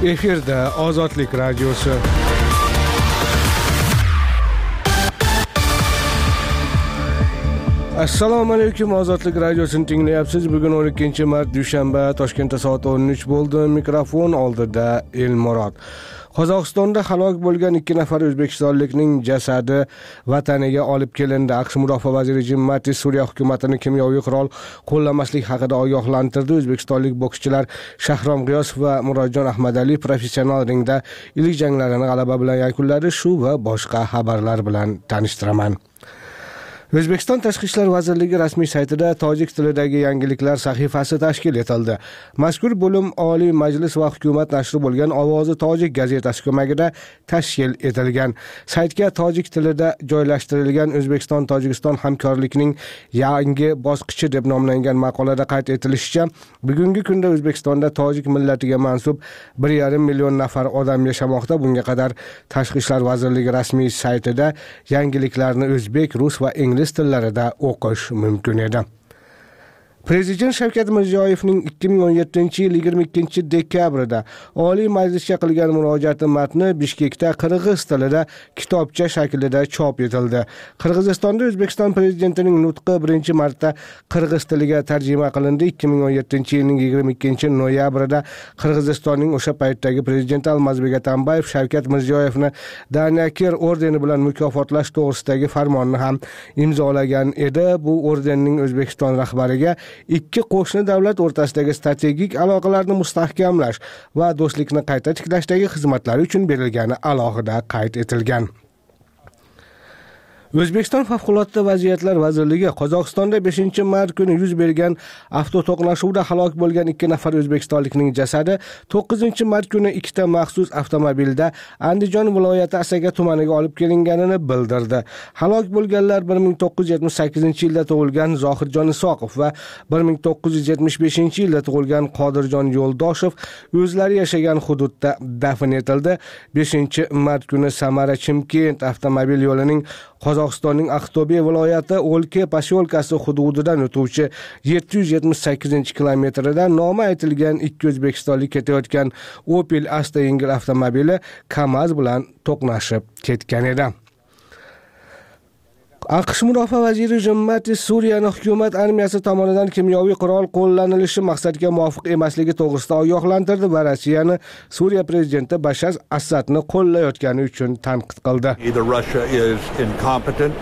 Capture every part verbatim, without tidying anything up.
Efirda Ozodlik radiosi. Assalomu alaykum, Ozodlik radiosini tinglayapsiz. Bugun o'n ikkinchi mart dushanba, Toshkentda soat o'n uch bo'ldi. Mikrofon oldida Elmurod. Qozog'istonda halok bo'lgan ikki nafar o'zbekistonlikning jasadi vataniga olib kelindi. Aqsh mudofaa vaziri Jim Mattis Suriya hukumatini kimyoviy qurol qo'llamaslik haqida ogohlantirdi. O'zbekistonlik bokschilar Shahrom G'iyosov va Murodjon Ahmadaliyev professional ringda ilk janglarini g'alaba bilan yakunladi. Shu va boshqa xabarlar bilan tanishtiraman. O'zbekiston Tashqi ishlar vazirligi rasmiy saytida tojik tilidagi yangiliklar sahifasi tashkil etildi. Mazkur bo'lim Oliy Majlis va hukumat nashri bo'lgan Ovozi tojik gazetasi ko'magida tashkil etilgan. Saytga tojik tilida joylashtirilgan O'zbekiston Tojikiston hamkorlikning yangi bosqichi deb nomlangan maqolada qayd etilishicha, bugungi kunda O'zbekistonda tojik millatiga mansub bir yarim million nafar odam yashamoqda. Bunga qadar Tashqi ishlar vazirligi rasmiy saytida yangiliklarni o'zbek, rus va ingliz tillarida o'qish mumkin edi. Prezident Shavkat Mirziyoyevning ikki ming o'n yettinchi yil yigirma ikkinchi dekabrida Oliy Majlisga qilgan murojaati matni Bishkekda qirg'iz tilida kitobcha shaklida chop etildi. Qirg'izistonda O'zbekiston prezidentining nutqi birinchi marta qirg'iz tiliga tarjima qilindi. ikki ming o'n yettinchi yilning yigirma ikkinchi noyabrida Qirg'izistonning o'sha paytdagi prezidenti Almazbek Atambayev Shavkat Mirziyoyevni Daniyakir ordeni bilan mukofotlash to'g'risidagi farmonni ham imzolagan edi. Bu ordenning O'zbekiston rahbariga ikki qo'shni davlat o'rtasidagi strategik aloqalarni mustahkamlash va do'stlikni qayta tiklashdagi xizmatlari uchun berilgani alohida qayd etilgan. O'zbekiston Favqulodda vaziyatlar vazirligi Qozog'istonda beshinchi mart kuni yuz bergan avtoto'qnashuvda halok bo'lgan ikki nafar o'zbekistonlikning jasadi to'qqizinchi mart kuni ikkita maxsus avtomobilda Andijon viloyati Asaga tumaniga olib kelinganini bildirdi. Halok bo'lganlar bir ming to'qqiz yuz yetmish sakkizinchi yilda tug'ilgan Zohirjon Isoqov va bir ming to'qqiz yuz yetmish beshinchi yilda tug'ilgan Qodirjon Yo'ldoshev o'zlari yashagan hududda dafn etildi. beshinchi mart kuni Samara Chimkent avtomobil yo'lining Qozog'istonning Aqto'be viloyati O'lka posyolkasi hududidan o'tuvchi yetti yuz yetmish sakkizinchi kilometrida nomi aytilgan ikki o'zbekistonlik ketayotgan Opel Asta yengil avtomobili Kamaz bilan to'qnashib ketgan edi. Aqsh mudofaa vaziri Jim Mattis Suriyani hukumat armiyasi tomonidan kimyoviy qurol qo'llanilishi maqsadga muvofiq emasligi to'g'risida ogohlantirdi va Rossiyani Suriya prezidenti Bashar Asadni qo'llayotgani uchun tanqid qildi. Either Russia is incompetent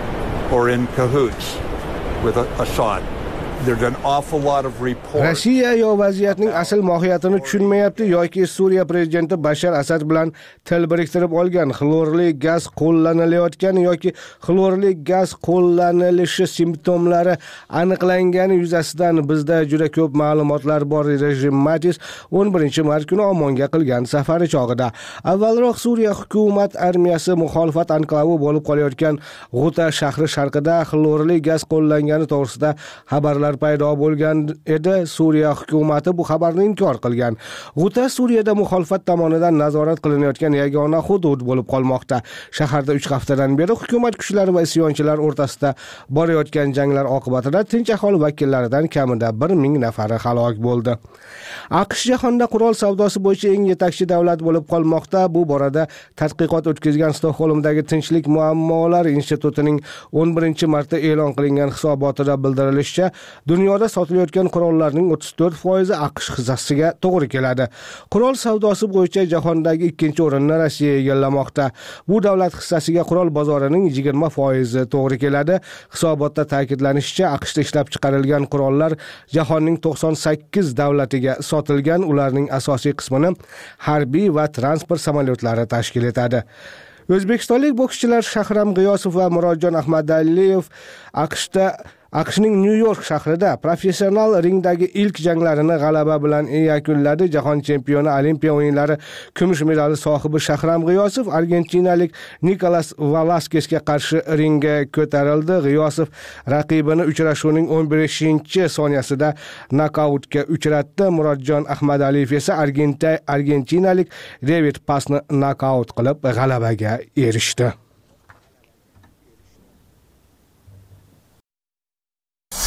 or in cahoots with Assad. There's an awful lot of reports. Rossiya yo vaziyatning asl mohiyatini tushunmayapti yoki Suriya prezidenti Bashar Asad bilan til biriktirib olgan, xlorli gaz qo'llanilayotgani yoki xlorli gaz qo'llanilishi simptomlari aniqlangani yuzasidan bizda juda ko'p ma'lumotlar bor. Rejim Mattis o'n birinchi mart kuni Omonga qilgan safari chog'ida avvalroq Suriya hukumat armiyasi muxolifat anklavi bo'lib qolayotgan G'uta shahri sharqida xlorli gaz qo'llangani to'g'risida xabarlar paydo bo'lgan edi. Suriya hukumati bu xabarni inkor qilgan. G'uta Suriyada muxolifat tomonidan nazorat qilinayotgan yagona hudud bo'lib qolmoqda. Shaharda uch haftadan beri hukumat kuchlari va isyonchilar o'rtasida borayotgan janglar oqibatida tinch aholi vakillaridan kamida bir ming nafari halok bo'ldi. Aqsh jahonda qurol savdosi bo'yicha eng yetakchi davlat bo'lib qolmoqda. Bu borada tadqiqot o'tkazgan Stokgolmdagi Tinchlik muammolari institutining o'n birinchi martda e'lon qilingan hisobotida bildirilishicha, dunyoda sotilayotgan qurollarning o'ttiz to'rt foizi Aqsh hissasiga to'g'ri keladi. Qurol savdosi bo'yicha jahondagi ikkinchi o'rinni Rossiya egallamoqda. Bu davlat hissasiga qurol bozorining yigirma foizi to'g'ri keladi. Hisobotda ta'kidlanishicha, Aqshda ishlab chiqarilgan qurollar jahonning to'qson sakkiz davlatiga sotilgan. Ularning asosiy qismini harbiy va transport samolyotlari tashkil etadi. O'zbekistonlik bokschilar Shahram G'iyosov va Murodjon Ahmadaliyev Aqshda Aqshning New York shahrida professional ringdagi ilk janglarini g'alaba bilan yakunladi. Jahon chempioni Olimpiya o'yinlari kumush medali sohibi Shahram G'iyosov argentinalik Nikolas Valaskesga qarshi ringga ko'tarildi. G'iyosov raqibini uchrashuvning o'n beshinchi soniyasida nokautga uchratdi. Murodjon Ahmadaliyev esa argentinalik David Passni nokaut qilib g'alabaga erishdi.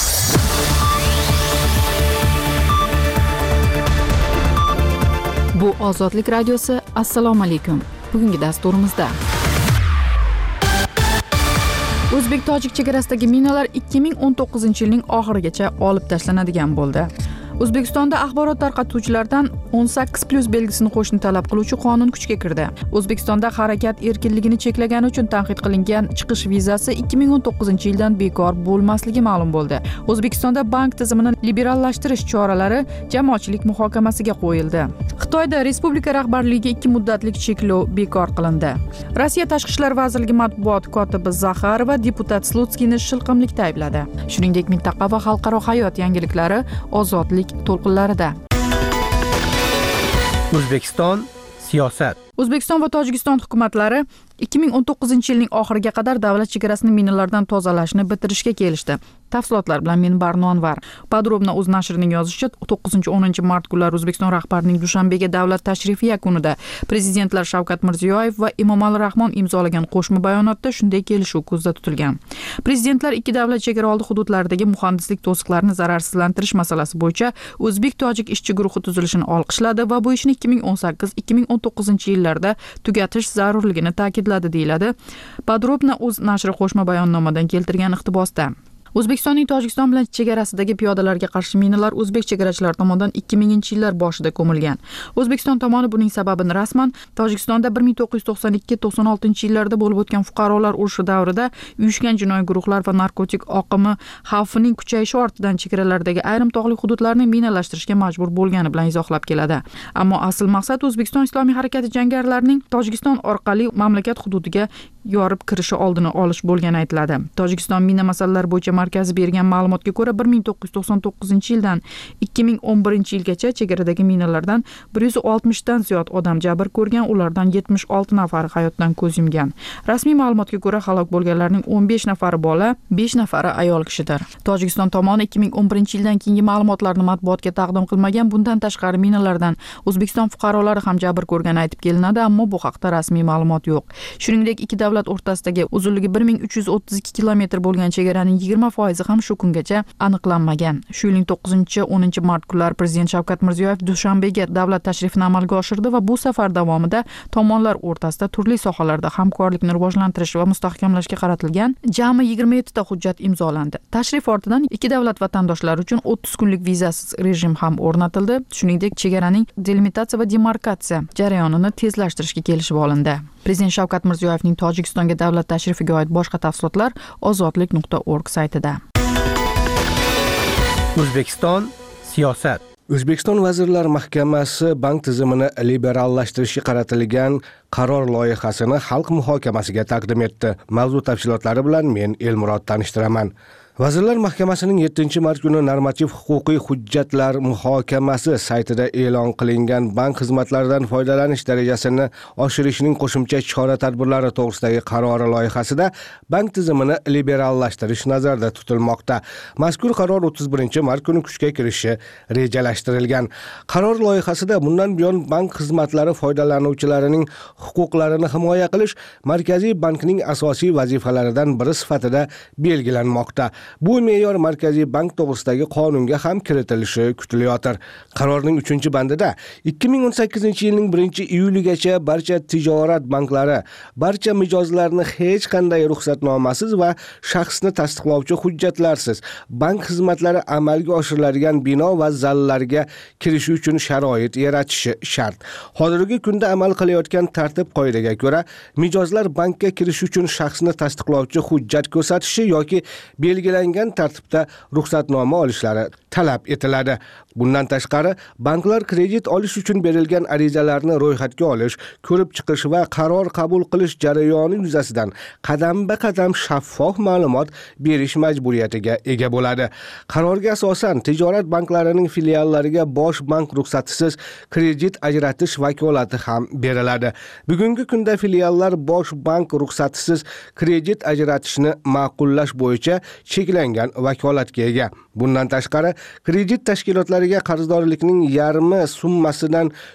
Bu Ozodlik radiosi. Assalomu alaykum. Bugungi dasturimizda O'zbek-tojik chegarasidagi minalar ikki ming o'n to'qqizinchi yilning oxirigacha olib tashlanadigan bo'ldi. O'zbekistonda axborot tarqatuvchilardan o'n sakkiz plus belgisini qo'shni talab qiluvchi qonun kuchga kirdi. O'zbekistonda harakat erkinligini cheklagani uchun tanqid qilingan chiqish vizasi ikki ming o'n to'qqizinchi yildan bekor bo'lmasligi ma'lum bo'ldi. O'zbekistonda bank tizimini liberallashtirish choralari jamoatchilik muhokamasiga qo'yildi. Xitoyda respublika rahbarligiga ikki muddatlik cheklov bekor qilindi. Rossiya Tashqi ishlar vazirligi matbuot kotibi Zaxarova deputat Slutskiyni shilqimlikda aybladi. Shuningdek, mintaqa va xalqaro hayot yangiliklari ozodlik to'lqinlarida. O'zbekiston siyosat. O'zbekiston va Tojikiston hukumatlari ikki ming o'n to'qqizinchi yilning oxiriga qadar davlat chegarasini minalardan tozalashni bitirishga kelishdi. Tafsilotlar bilan men Barno Anvar. Podrobno o'z nashrining yozishicha, to'qqizinchi o'ninchi mart kunlari O'zbekiston rahbarining Dushanbega davlat tashrifi yakunida prezidentlar Shavkat Mirziyoyev va Emomali Rahmon imzolagan qo'shma bayonotda shunday kelishuv ko'zda tutilgan. Prezidentlar ikki davlat chegaraoldi hududlaridagi muhandislik to'siqlarini zararsizlantirish masalasi bo'yicha O'zbek-tojik ishchi guruhi tuzilishini olqishladi va bu ishni ikki ming o'n sakkiz ikki ming o'n to'qqizinchi yillarda tugatish zarurligini ta'kidladi, deyiladi Podrobno o'z nashri qo'shma bayonnomadan keltirgan iqtibosda. O'zbekistonning Tojikiston bilan chegarasidagi piyodalarga qarshi minalar o'zbek chegarachilari tomonidan ikki minginchi yillar boshida ko'milgan. O'zbekiston tomoni buning sababini rasman Tojikistonda bir ming to'qqiz yuz to'qson ikki to'qson oltinchi yillarda bo'lib o'tgan fuqarolar urushi davrida uyushgan jinoiy guruhlar va narkotik oqimi xavfining kuchayishi ortidan chegaralardagi ayrim tog'li hududlarni minalashtirishga majbur bo'lgani bilan izohlab keladi. Ammo asl maqsad O'zbekiston Islomiy harakati jangarilarining Tojikiston orqali mamlakat hududiga yorib kirishi oldini olish bo'lgani aytiladi. Tojikiston mina masalalari bo'yicha markazi bergan ma'lumotga ko'ra, bir ming to'qqiz yuz to'qson to'qqizinchi yildan ikki ming o'n birinchi yilgacha chegaradagi minalardan bir yuz oltmish dan ziyod odam jabr ko'rgan, ulardan yetmish olti nafari hayotdan ko'z yumgan. Rasmiy ma'lumotga ko'ra, halok bo'lganlarning o'n besh nafari bola, besh nafari ayol kishidir. Tojikiston tomoni ikki ming o'n birinchi yildan keyingi ma'lumotlarni matbuotga taqdim qilmagan. Bundan tashqari minalardan O'zbekiston fuqarolari ham jabr ko'rgani aytib kelinadi, ammo bu haqda rasmiy ma'lumot yo'q. Shuningdek, ikki davlat o'rtasidagi uzunligi bir ming uch yuz o'ttiz ikki kilometr bo'lgan chegaraning yigirma foizi ham shu kungacha aniqlanmagan. Shu yilning to'qqizinchi o'ninchi mart kunlari Prezident Shavkat Mirziyoyev Dushanbega davlat tashrifini amalga oshirdi va bu safar davomida tomonlar o'rtasida turli sohalarda hamkorlikni rivojlantirish va mustahkamlashga qaratilgan jami yigirma yetti ta hujjat imzolandi. Tashrif ortidan ikki davlat vatandoshlari uchun o'ttiz kunlik vizasiz rejim ham o'rnatildi. Shuningdek, chegaraning delimitatsiya va demarkatsiya jarayonini tezlashtirishga kelishib olindi. Prezident Shavkat Mirziyoyevning Tojikistonga davlat tashrifiga oid boshqa tafsilotlar ozodlik nuqta org saytida. O'zbekiston siyosat. O'zbekiston Vazirlar Mahkamasi bank tizimini liberallashtirishga qaratilgan qaror loyihasini xalq muhokamasiga taqdim etdi. Mavzu tafsilotlari bilan men Elmurod tanishtiraman. Vazirlar Mahkamasining yettinchi mart kuni normativ huquqiy hujjatlar muhokamasi saytida e'lon qilingan bank xizmatlaridan foydalanish darajasini oshirishning qo'shimcha chora-tadbirlari to'g'risidagi qarori loyihasida bank tizimini liberallashtirish nazarda tutilmoqda. Mazkur qaror o'ttiz birinchi mart kuni kuchga kirishi rejalashtirilgan. Qaror loyihasida bundan buyon bank xizmatlari foydalanuvchilarining huquqlarini himoya qilish Markaziy bankning asosiy vazifalaridan biri sifatida belgilanmoqda. Bu me'yor Markaziy bank to'g'risidagi qonunga ham kiritilishi kutilayotir. Qarorning uchinchi bandida ikki ming o'n sakkizinchi yilning birinchi iyuligacha barcha tijorat banklari barcha mijozlarni hech qanday ruxsatnomasiz va shaxsni tasdiqlovchi hujjatlarsiz bank xizmatlari amalga oshiriladigan bino va zallarga kirishi uchun sharoit yaratishi shart. Hozirgi kunda amal qilayotgan tartib-qoidaga ko'ra, mijozlar bankka kirish uchun shaxsni tasdiqlovchi hujjat ko'rsatishi yoki belgilangan tartibda ruxsatnoma olishlari talab etiladi. Bundan tashqari, banklar kredit olish uchun berilgan arizalarni ro'yxatga olish, ko'rib chiqish va qaror qabul qilish jarayoni yuzasidan qadam-ba-qadam shaffof ma'lumot berish majburiyatiga ega bo'ladi. Qarorga asosan tijorat banklarining filiallariga bosh bank ruxsatisiz kredit ajratish vakolati ham beriladi. Bugungi kunda filiallar bosh bank ruxsatisiz kredit ajratishni ma'qullash bo'yicha cheklangan vakolatga ega. Bundan tashqari, kredit tashkilotlariga qarzdorlikning yarmi summasidan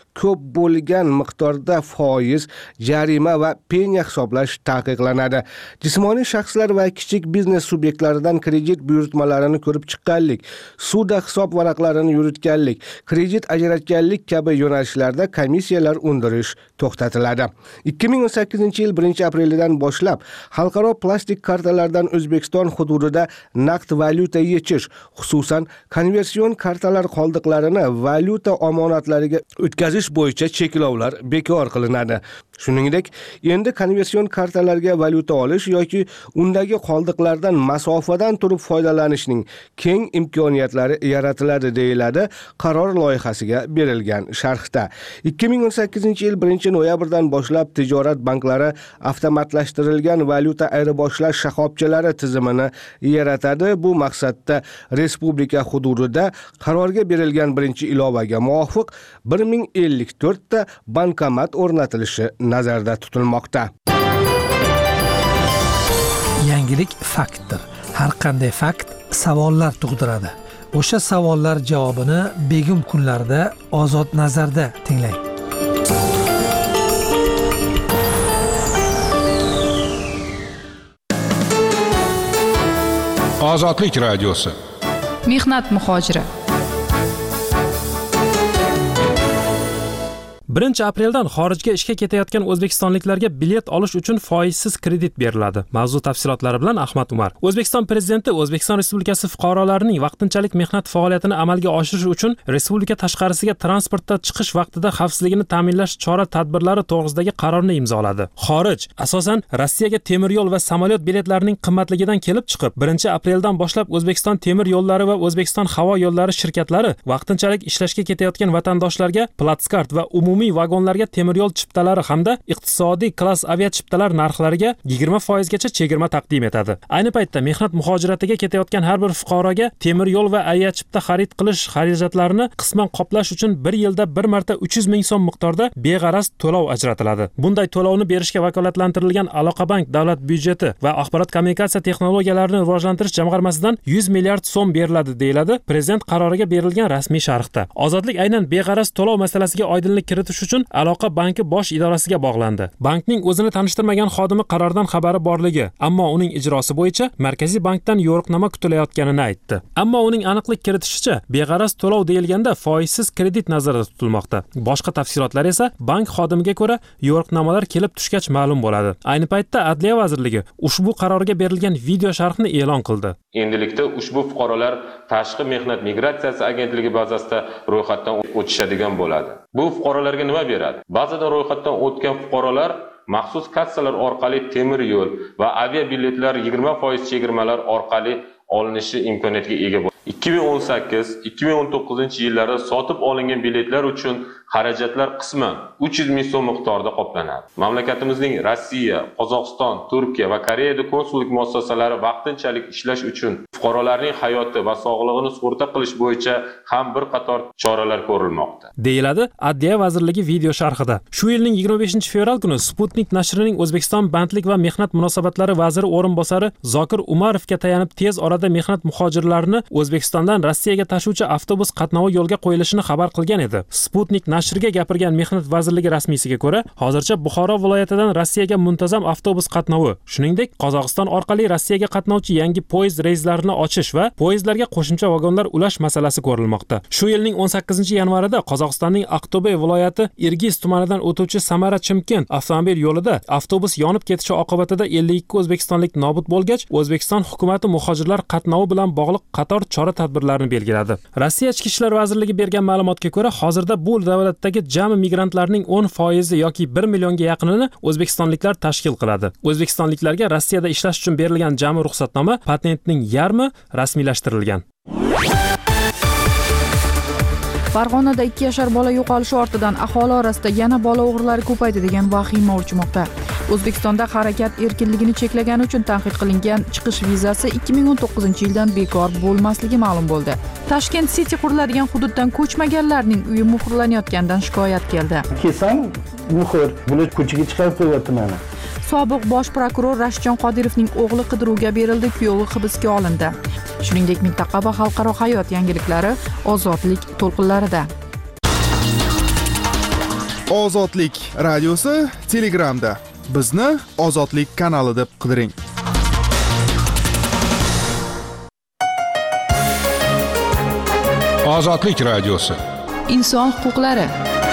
ko'p bo'lgan miqdorda foiz, jarima va penya hisoblash taqiqlanadi. Jismoniy shaxslar va kichik biznes subyektlaridan kredit buyurtmalarini ko'rib chiqqanlik, sudda hisob varaqlarini yuritganlik, kredit ajratganlik kabi yo'nalishlarda komissiyalar undirish to'xtatiladi. ikki ming o'n sakkizinchi yil birinchi aprelidan boshlab xalqaro plastik kartalardan O'zbekiston hududida naqd valyuta yechish, xususan konversion kartalar qoldiqlarini valyuta omonatlariga o'tkazish bo'yicha cheklovlar bekor qilinadi. Shuningdek, endi konversion kartalarga valyuta olish yoki undagi qoldiqlardan masofadan turib foydalanishning keng imkoniyatlari yaratiladi deyiladi qaror loyihasiga berilgan sharhda. ikki ming o'n sakkizinchi yil birinchi noyabrdan boshlab tijorat banklari avtomatlashtirilgan valyuta ayirboshlash shoxobchalari tizimini yaratadi. Bu maqsadda respublika hududida qarorga berilgan birinchi ilovaga muvofiq bir ming ellik to'rt ta bankomat o'rnatilishi nazarda tutilmoqda. Yangilik faktdir. Har qanday fakt savollar tug'diradi. O'sha savollar javobini begim kunlarda Ozod nazarda tinglang. Ozodlik radiosi. Mehnat muhojiri. birinchi apreldan xorijga ishga ketayotgan o'zbekistonliklarga bilet olish uchun foizsiz kredit beriladi. Mavzu tafsilotlari bilan Ahmad Umar. O'zbekiston prezidenti O'zbekiston Respublikasi fuqarolarining vaqtinchalik mehnat faoliyatini amalga oshirish uchun respublika tashqarisiga transportda chiqish vaqtida xavfsizligini ta'minlash chora-tadbirlari to'g'risidagi qarorni imzoladi. Xorij, asosan Rossiyaga temir yo'l va samolyot biletlarining qimmatligidan kelib chiqib, birinchi apreldan boshlab O'zbekiston temir yo'llari va O'zbekiston havo yo'llari shirkatlari vaqtinchalik ishlashga ketayotgan vatandoshlarga platskart va umumiy vagonlarga temir yo'l chiptalari hamda iqtisodiy klass aviachiptalar narxlariga yigirma foiz gacha chegirma taqdim etadi. Ayni paytda mehnat muhojiratiga ketayotgan har bir fuqaroga temir yo'l va aviachipta xarid qilish xarajatlarini qisman qoplash uchun bir yilda bir marta uch yuz ming so'm miqdorda beg'araz to'lov ajratiladi. Bunday to'lovni berishga vakolatlantirilgan Aloqabank davlat byudjeti va axborot kommunikatsiya texnologiyalarini rivojlantirish jamg'armasidan yuz milliard so'm beriladi deyiladi prezident qaroriga berilgan rasmiy sharhda. Ozodlik aynan beg'araz to'lov masalasiga oydinlik kiritish uchun Aloqa banki bosh idorasiga bog'landi. Bankning o'zini tanishtirmagan xodimi qarordan xabari borligi, ammo uning ijrosi bo'yicha Markaziy bankdan yo'riqnoma kutilayotganini aytdi. Ammo uning aniqlik kiritishicha, beg'araz to'lov deyilganda foizsiz kredit nazarda tutilmoqda. Boshqa tafsilotlar esa bank xodimiga ko'ra yo'riqnomalar kelib tushgach ma'lum bo'ladi. Ayni paytda Adliya vazirligi ushbu qarorga berilgan video sharhni e'lon qildi. Endilikda ushbu fuqarolar Tashqi mehnat migratsiyasi agentligi bazasida ro'yxatdan o'tishadigan bo'ladi. Bu fuqarolarga nima beradi? Ba'zida ro'yxatdan o'tgan fuqarolar maxsus kassalar orqali temir yo'l va avia biletlar yigirma foiz chegirmalar orqali olinishi imkoniyatiga ega bo'ladi. ikki ming o'n sakkiz ikki ming o'n to'qqizinchi yillarda sotib olingan biletlar uchun xarajatlar qisman uch yuz ming so'm miqdorida qoplanadi. Mamlakatimizning Rossiya, Qozog'iston, Turkiya va Koreyada konsullik muassasalari vaqtinchalik ishlash uchun fuqarolarning hayoti va sog'lig'ini sug'urta qilish bo'yicha ham bir qator choralar ko'rilmoqda, deyiladi Adliya vazirligi video sharhida. Shu yilning yigirma beshinchi fevral kuni Sputnik nashrining O'zbekiston bandlik va mehnat munosabatlari vaziri o'rinbosari Zokir Umarovga tayanib tez orada mehnat muhojirlarini O'zbekistondan Rossiyaga tashuvchi avtobus qatnovi yo'lga qo'yilishini xabar qilgan edi. Sputnik nashriga gapirgan mehnat vazirligi rasmiysiga ko'ra, hozircha Buxoro viloyatidan Rossiyaga muntazam avtobus qatnovi, shuningdek Qozog'iston orqali Rossiyaga qatnovchi yangi poyezd reyslarini ochish va poyezdlarga qo'shimcha vagonlar ulash masalasi ko'rilmoqda. Shu yilning o'n sakkizinchi yanvarida Qozog'istonning Aqto'be viloyati Irgiz tumanidan o'tuvchi Samara-Chimkent avtomobil yo'lida avtobus yonib ketishi oqibatida ellik ikki o'zbekistonlik nobud bo'lgach, O'zbekiston hukumatı muhojirlar qatnovi bilan bog'liq qator chora-tadbirlarni belgiladi. Rossiya Ichki ishlar vazirligi bergan ma'lumotga ko'ra, hozirda bu davlatdagi jami migrantlarning o'n foizi yoki bir millionga yaqinini o'zbekistonliklar tashkil qiladi. O'zbekistonliklarga Rossiyada ishlash uchun berilgan jami ruxsatnoma patentning yarmi rasmiylashtirilgan. Farg'onada ikki yashar bola yo'qolishi ortidan aholi orasida yana bola o'g'rilari ko'paydi degan vahima urchmoqda. O'zbekistonda harakat erkinligini cheklagani uchun tanqid qilingan chiqish vizasi ikki ming o'n to'qqizinchi yildan bekor bo'lmasligi ma'lum bo'ldi. Tashkent City quriladigan hududdan ko'chmaganlarning uyi muhrlanayotganidan shikoyat keldi. Kelsam, muhr, buni ko'chaga chiqarib qo'yapti mana. Sobiq bosh prokuror Rashidjon Qodirovning o'g'li qidiruvga berildi, kuyovi hibsga olindi. Shuningdek, mintaqa va xalqaro hayot yangiliklari Ozodlik to'lqinlarida. Ozodlik radiosi Telegramda. Bizni Ozodlik kanali deb qidiring. Ozodlik radiosi. Inson huquqlari.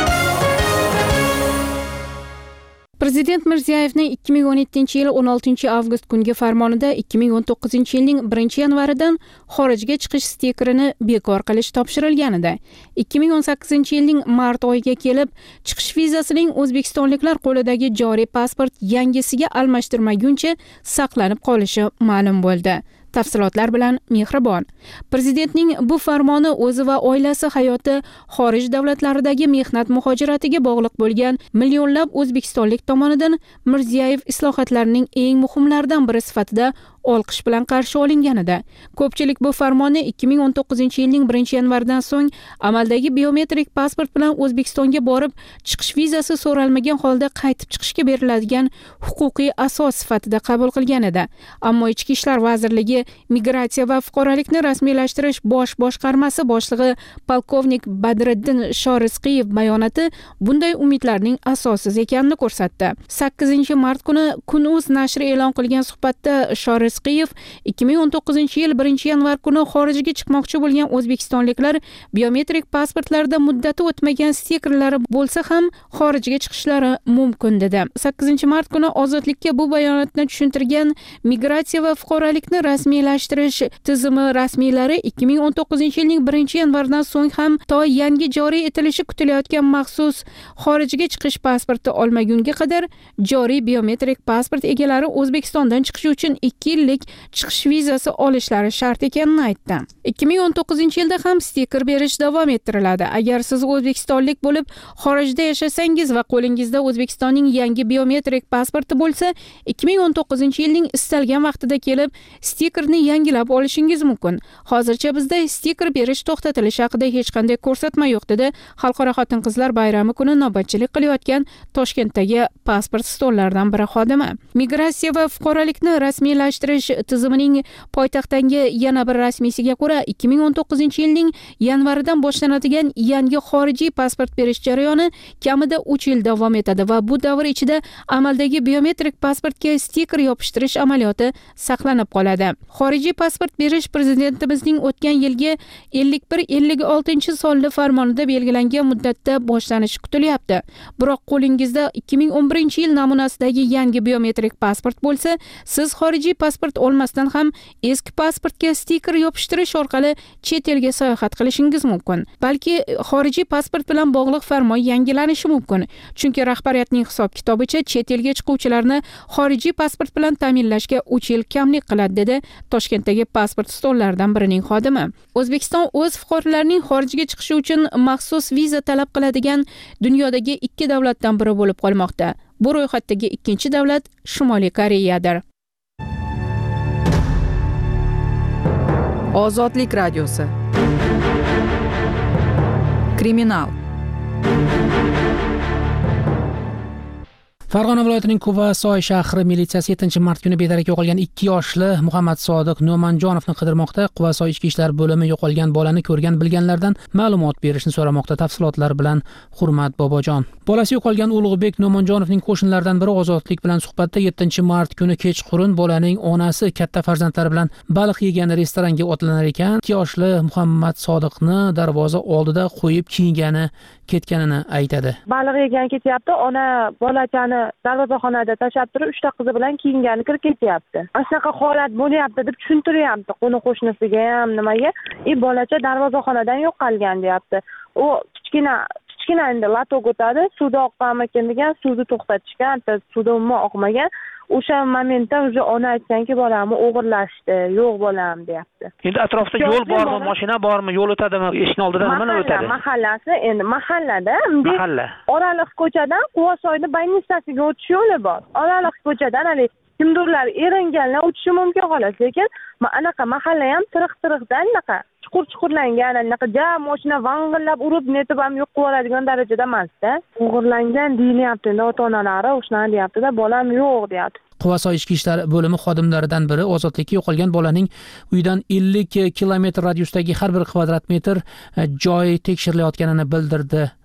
Prezident Mirziyoyevning ikki ming o'n yettinchi yil o'n oltinchi avgust kungi farmonida ikki ming o'n to'qqizinchi yilning birinchi yanvaridan xorijga chiqish stikerini bekor qilish topshirilgan edi. ikki ming o'n sakkizinchi yilning mart oyiga kelib, chiqish vizasining o'zbekistonliklar qo'lidagi joriy pasport yangisiga almashtirmaguncha saqlanib qolishi ma'lum bo'ldi. Tafsilotlar bilan Mehribon. Prezidentning bu farmoni o'zi va oilasi hayoti xorij davlatlaridagi mehnat muhojiratiga bog'liq bo'lgan millionlab o'zbekistonlik tomonidan Mirziyoyev islohotlarining eng muhimlaridan biri sifatida olqish bilan qarshi olingan edi. Ko'pchilik bu farmonni ikki ming o'n to'qqizinchi yilning birinchi yanvaridan so'ng amaldagi biometrik pasport bilan O'zbekistonga borib, chiqish vizasi so'ralmagan holda qaytib chiqishga beriladigan huquqiy asos sifatida qabul qilgan edi. Ammo Ichki ishlar vazirligi Migratsiya va fuqarolikni rasmiylashtirish bosh boshqarmasi boshlig'i polkovnik Badriddin Shorizqiyev bayonoti bunday umidlarning asossiz ekanini ko'rsatdi. sakkizinchi mart kuni Kun.uz nashri e'lon qilgan suhbatda Shorizqiyev ikki ming o'n to'qqizinchi yil birinchi yanvar kuni xorijga chiqmoqchi bo'lgan o'zbekistonliklar biometrik pasportlarida muddati o'tmagan stikerlari bo'lsa ham xorijga chiqishlari mumkin dedi. sakkizinchi mart kuni Ozodlikka bu bayonotni tushuntirgan Migratsiya va fuqarolikni rasmiylashtirish tizimi rasmiylari ikki ming o'n to'qqizinchi yilning birinchi yanvaridan so'ng ham to yangi joriy etilishi kutilayotgan maxsus xorijga chiqish pasporti olmagunga qadar joriy biometrik pasport egalari O'zbekistondan chiqish uchun ikki yillik chiqish vizasi olishlari shart ekanini aytdi. ikki ming o'n to'qqizinchi yilda ham stiker berish davom ettiriladi. Agar siz o'zbekistonlik bo'lib xorijda yashasangiz va qo'lingizda O'zbekistonning yangi biometrik pasporti bo'lsa, ikki ming o'n to'qqizinchi yilning istalgan vaqtida kelib stikerni yangilab olishingiz mumkin. Hozircha bizda stiker berish to'xtatilishi haqida hech qanday ko'rsatma yo'q dedi Xalqaro xotin-qizlar bayrami kuni navbatchilik qilayotgan Toshkentdagi pasport stollaridan biri xodimi. Migratsiya va fuqarolikni rasmiylashtirish tizimining poytaxtdagi yana bir rasmiysiga ko'ra ikki ming o'n to'qqizinchi yilning yanvaridan boshlanadigan yangi xorijiy pasport berish jarayoni kamida uch yil davom etadi va bu davr ichida amaldagi biometrik pasportga stiker yopishtirish amaliyoti saqlanib qoladi. Xorijiy pasport berish prezidentimizning o'tgan yilgi ellik bir ellik oltinchi sonli farmonida belgilangan muddatda boshlanishi kutilyapti. Biroq qo'lingizda ikki ming o'n birinchi yil namunasidagi yangi biometrik pasport bo'lsa, siz xorijiy pasport olmasdan ham eski pasportga stiker yopishtirish orqali chet elga sayohat qilishingiz mumkin. Balki xorijiy pasport bilan bog'liq farmon yangilanishi mumkin. Chunki rahbariyatning hisob-kitobicha chet elga chiquvchilarni xorijiy pasport bilan ta'minlashga uch yil kamlik qiladi dedi Toshkentdagi pasport stollaridan birining xodimi. O'zbekiston o'z fuqarolarining xorijga chiqishi uchun maxsus viza talab qiladigan dunyodagi ikki davlatdan biri bo'lib qolmoqda. Bu ro'yxatdagi ikkinchi davlat Shimoliy Koreyadir. Ozodlik radiosi. Kriminal. Farg'ona viloyatining Quvasoy shahri militsiyasi yettinchi mart kuni bedarak yo'qolgan ikki yoshli Muhammad Sodiq No'manjonovni qidirmoqda. Quvasoy ichki ishlar bo'limi yo'qolgan bolani ko'rgan bilganlardan ma'lumot berishni so'ramoqda. Tafsilotlar bilan Hurmat Bobojon. Bolasi yo'qolgan Ulug'bek No'manjonovning qo'shnilaridan biri Ozodlik bilan suhbatda yettinchi mart kuni kechqurun bolaning onasi katta farzandlari bilan baliq yegan restoranga otlanar ekan, ikki yoshli Muhammad Sodiqni darvoza oldida qo'yib kiyingani ketganini aytadi. Baliq yegan ketyapti, ona bolachani darvozaxonada tashlab turib uchta qizi bilan kiyingani kirib ketyapti. Shunaqa holat bo'lyapti deb tushuntiryapti qo'ni qo'shnisiga ham nimaga. "E bolacha darvozaxonadan yo'qolgan" deyapti. U kichkina kichkina endi latok o'tadi, suvda oqqanmikin degan, suvni to'xtatishgan, suvda umuman oqmagan. O'sha momentda уже ona aytganki, bolamni o'g'irlashdi, yo'q bolam deyapti. Endi atrofda yo'l bormi, mashina bormi, yo'l o'tadimi, eshikning oldidan nima o'tadi? Mahallasi, endi mahallada, mahalla. Oraliq ko'chadan Quvasoyning Baynistasiga o'tish yo'li bor. Oraliq ko'chadan hali kimdirlar eringanlar o'tishi mumkin xolos, lekin anaqa mahalla ham tiriq-tiriqdan anaqa chuqur-chuqurlangan, anaqa ja mashina vang'illab urib netib ham yo'q qiladigan darajada emas-da. O'g'irlangan deyilyapti, endi ota-onalari o'shani deyapti-da, bolam yo'q deyapti. Quvasoy ichki ishlar bo'limi xodimlaridan biri Ozodlikka yo'qolgan bolaning uydan ellik kilometr radiusdagi har bir kvadrat metr joy tekshirilayotganini bildirdi.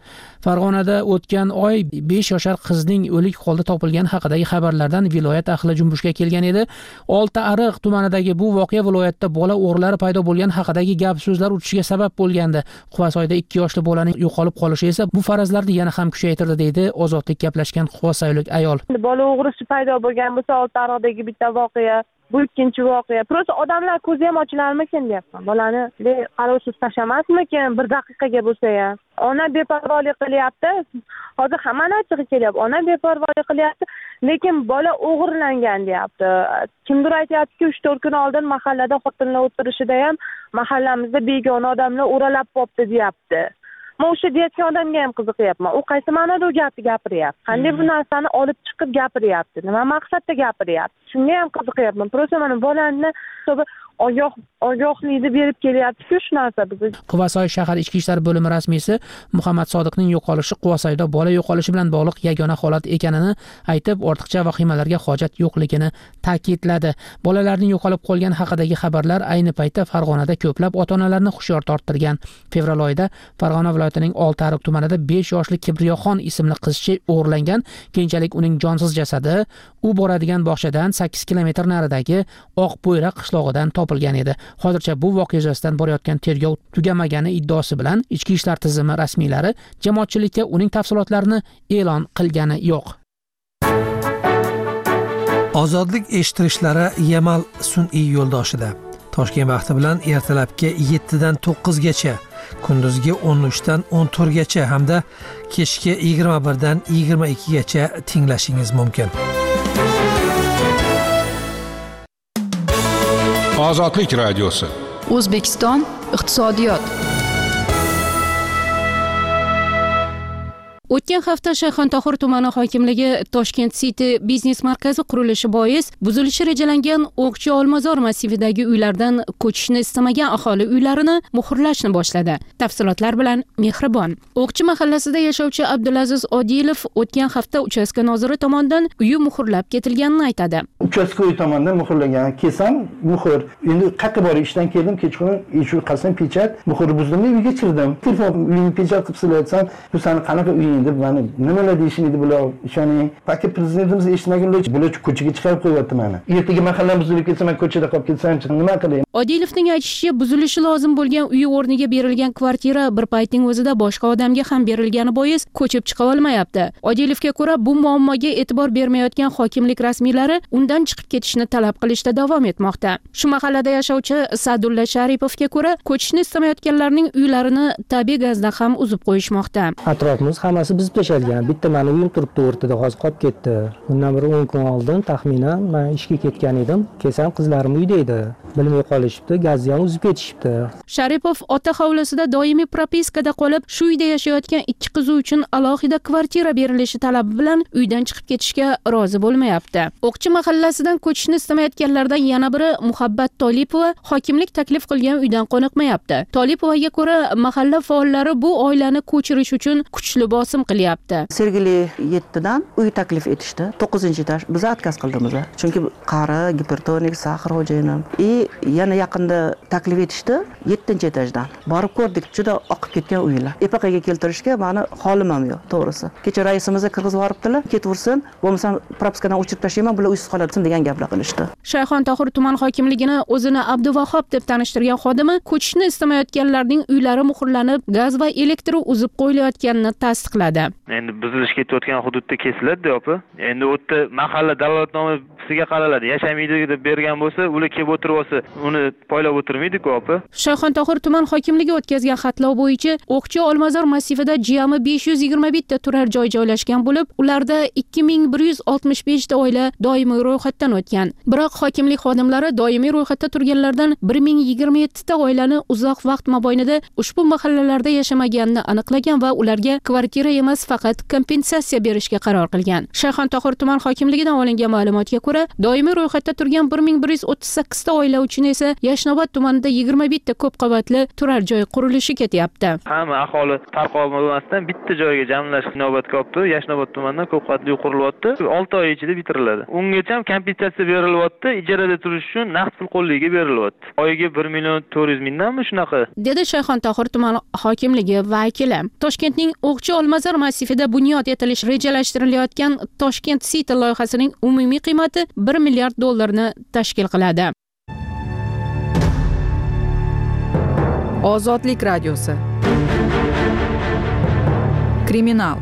Farg'onada o'tgan oy besh yoshar qizning o'lik holda topilgani haqidagi xabarlardan viloyat ahli junbushga kelgan edi. Oltiariq tumanidagi bu voqea viloyatda bola o'g'rilari paydo bo'lgani haqidagi gap so'zlar uchishiga sabab bo'lgandi. Quvasoyda ikki yoshli bolaning yo'qolib qolishi esa bu farazlarni yana ham kuchaytirdi deydi Ozodlik gaplashgan quvasoylik ayol. Bola o'g'risi paydo bo'lgan bo'lsa Oltiariqdagi bitta voqea, bu ikkinchi voqea. Prosta odamlar ko'zi ham ochilarmikin deyapman. Bolani qarovsiz tashlamasmikin bir daqiqaga bo'lsa ham. Ona beparvolik qilyapti. Hozir hammani achchig'i kelyapti. Ona beparvolik qilyapti, lekin bola o'g'irlangan deyapti. Kimdir aytayapti-ki, uch to'rt kun oldin mahallada xotinlar o'tirishida ham mahallamizda begona odamlar o'ralab qopti deyapti. Men o'sha deyotgan odamga ham qiziqyapman. U qaysi ma'noda u gapni gapiryapti? Qanday bu narsani olib chiqib gapiryapti? Nima maqsadda gapiryapti? Shunga ham qiziqyapman. Prosta mana bolani ogoh ogohlikni berib kelyapti-ku shu narsa bizga. Quvasoy shahar ichki ishlar bo'limi rasmiysi Muhammad Sodiqning yo'qolishi Quvasoyda bola yo'qolishi bilan bog'liq yagona holat ekanini aytib, ortiqcha vahimalarga hojat yo'qligini ta'kidladi. Bolalarning yo'qolib qolgani haqidagi xabarlar ayni paytda Farg'onada ko'plab ota-onalarni hushyor torttirgan. Fevral oyida Farg'ona viloyatining Oltiariq tumanida besh yoshli Kibriyoxon ismli qizcha o'g'irlangan. Keyinchalik uning jonsiz jasadi u boradigan bog'chadan sakkiz kilometr naridagi Oqbo'yra qishlog'idan topilgan edi. Hozircha bu voqea yuzasidan borayotgan tergov tugamagani iddaosi bilan ichki ishlar tizimi rasmiylari jamoatchilikka uning tafsilotlarini e'lon qilgani yo'q. Ozodlik eshittirishlari Yamal sun'iy yo'ldoshida. Toshkent vaqti bilan ertalabki yetti dan to'qqiz gacha, kunduzgi o'n uch dan o'n to'rt gacha hamda kechki yigirma bir dan yigirma ikki gacha tinglashingiz mumkin. Ozodlik radiosi. O'zbekiston iqtisodiyot. O'tgan hafta Shayxontohur tumani hokimligi Toshkent City biznes markazi qurilishi bois buzilishi rejalangan O'qchi Olmazor massividagi uylardan ko'chishni istamagan aholi uylarini muhrlashni boshladi. Tafsilotlar bilan Mehribon. O'qchi mahallasida yashovchi Abdulaziz Odilov o'tgan hafta uchastka noziri tomonidan uyi muhrlab ketilganini aytadi. Uchastka uyi tomonidan muhrlangan, kesam muhr. Endi qayerga borib ishdan keldim, kechqurun shu qasam pechat, muhr buzdimda uyga kirdim. Telefon uyni pechat qilib silayapsan, bu sani qanaqa uying deb meni nimalar deyishini bular ishoning. Paki prezidentimiz eshitmaganlar bular ko'chaga chiqarib qo'yapti meni. Ertaga mahalla buzilib ketsa, men ko'chada qolib ketsam, nima qilay? Odilovning aytishicha, buzilishi lozim bo'lgan uyi o'rniga berilgan kvartira bir paytning o'zida boshqa odamga ham berilgani bois ko'chib chiqa olmayapti. Odilovga ko'ra, bu muammoga e'tibor bermayotgan hokimlik rasmiylari undan chiqib ketishni talab qilishda davom etmoqda. Shu mahallada yashovchi Sadulla Sharipovga ko'ra, ko'chishni istamayotganlarning uylarini tabiiy gazda ham uzib qo'yishmoqda. Atrofimiz hammasi bizib tashalgan. Bitta meni uyim turibdi o'rtada, hozir qolib ketdi. Bundan bir o'n kun oldin taxminan men ishga ketgan edim. Kelsam qizlarim uyda edi. Bilmay qolishibdi, gazni ham uzib ketishibdi. Sharipov ota hovlisida doimiy propiskada qolib, shu uyda yashayotgan ikki qizi uchun alohida kvartira berilishi talabi bilan uydan chiqib ketishga rozi bo'lmayapti. O'qchi mahallasidan ko'chishni istamayotganlardan yana biri Muhabbat Tolipova hokimlik taklif qilgan uydan qoniqmayapti. Tolipovaga ko'ra, mahalla faollari bu oilani ko'chirish uchun kuchli bosim qilyapti. Sergeli yetti dan uy taklif etishdi. to'qqizinchi etaj. Biz отказ qildimiz. Chunki qari, gipertonik, sahar xo'jayinim. E yana yaqinda taklif etishdi yettinchi etajdan. Borib ko'rdik, juda oqib ketgan uylar. Epaqaga keltirishga meni holim ham yo'q, to'g'risi. Kecha raisimizga kirgizib yuboribdilar, ketversin, bo'lmasam propiskadan o'chirib tashlayman, bular uysiz qoladi degan gaplar qilishdi. Shayxontohur tuman hokimligini o'zini Abduvahhab deb tanishtirgan xodimi ko'chishni istamayotganlarning uylari muhrlanib, gaz va elektr uzib qo'yilayotganini tasdiqladi. Endi buzilish ketayotgan hududda kesiladi, opa. Endi u yerda mahalla dalolatnomasiga qaraladi. Yashamaydi deb bergan bo'lsa, ular kelib o'tirib olsa, uni poylab o'tirmaydi-ku, opa. Shayxontohur tuman hokimligi o'tkazgan xatlov bo'yicha O'qchi Olmazor massivida jami besh yuz yigirma bitta turar joy joylashgan bo'lib, ularda ikki ming bir yuz oltmish besh ta oila doimiy ro'yxatdan o'tgan. Biroq hokimlik xodimlari doimiy ro'yxatda turganlardan bir ming yigirma yetti ta oilani uzoq vaqt mobaynida ushbu mahallalarda yashamaganini aniqlagan va ularga kvartira emas, faqat kompensatsiya berishga qaror qilgan. Shayxontohur tuman hokimligidan olingan ma'lumotga ko'ra, doimiy ro'yxatda turgan bir ming bir yuz o'ttiz sakkiz ta oila uchun esa Yashnobod tumanida yigirma bitta ko'p qavatli turar joy qurilishi ketyapti. Hamma aholi tarqalib bo'lmasdan bitta joyga jamlash inobatga olibdi. Yashnobod tumanidan ko'p qavatli qurilyapti. olti oy ichida bitiriladi. Ungacha ham kompensatsiya berilyapti. Ijarada turish uchun naqd pul qo'lligiga berilyapti. Oyiga bir million to'rt yuz mingdanmi shunaqa? Dedi Shayxontohur tuman hokimligi vakili. Toshkentning O'qchi Olmazor massivida bunyod etilish rejalashtirilayotgan Toshkent City loyihasining umumiy qiymati bir milliard dollarni tashkil qiladi. Ozodlik radiosi. Kriminal.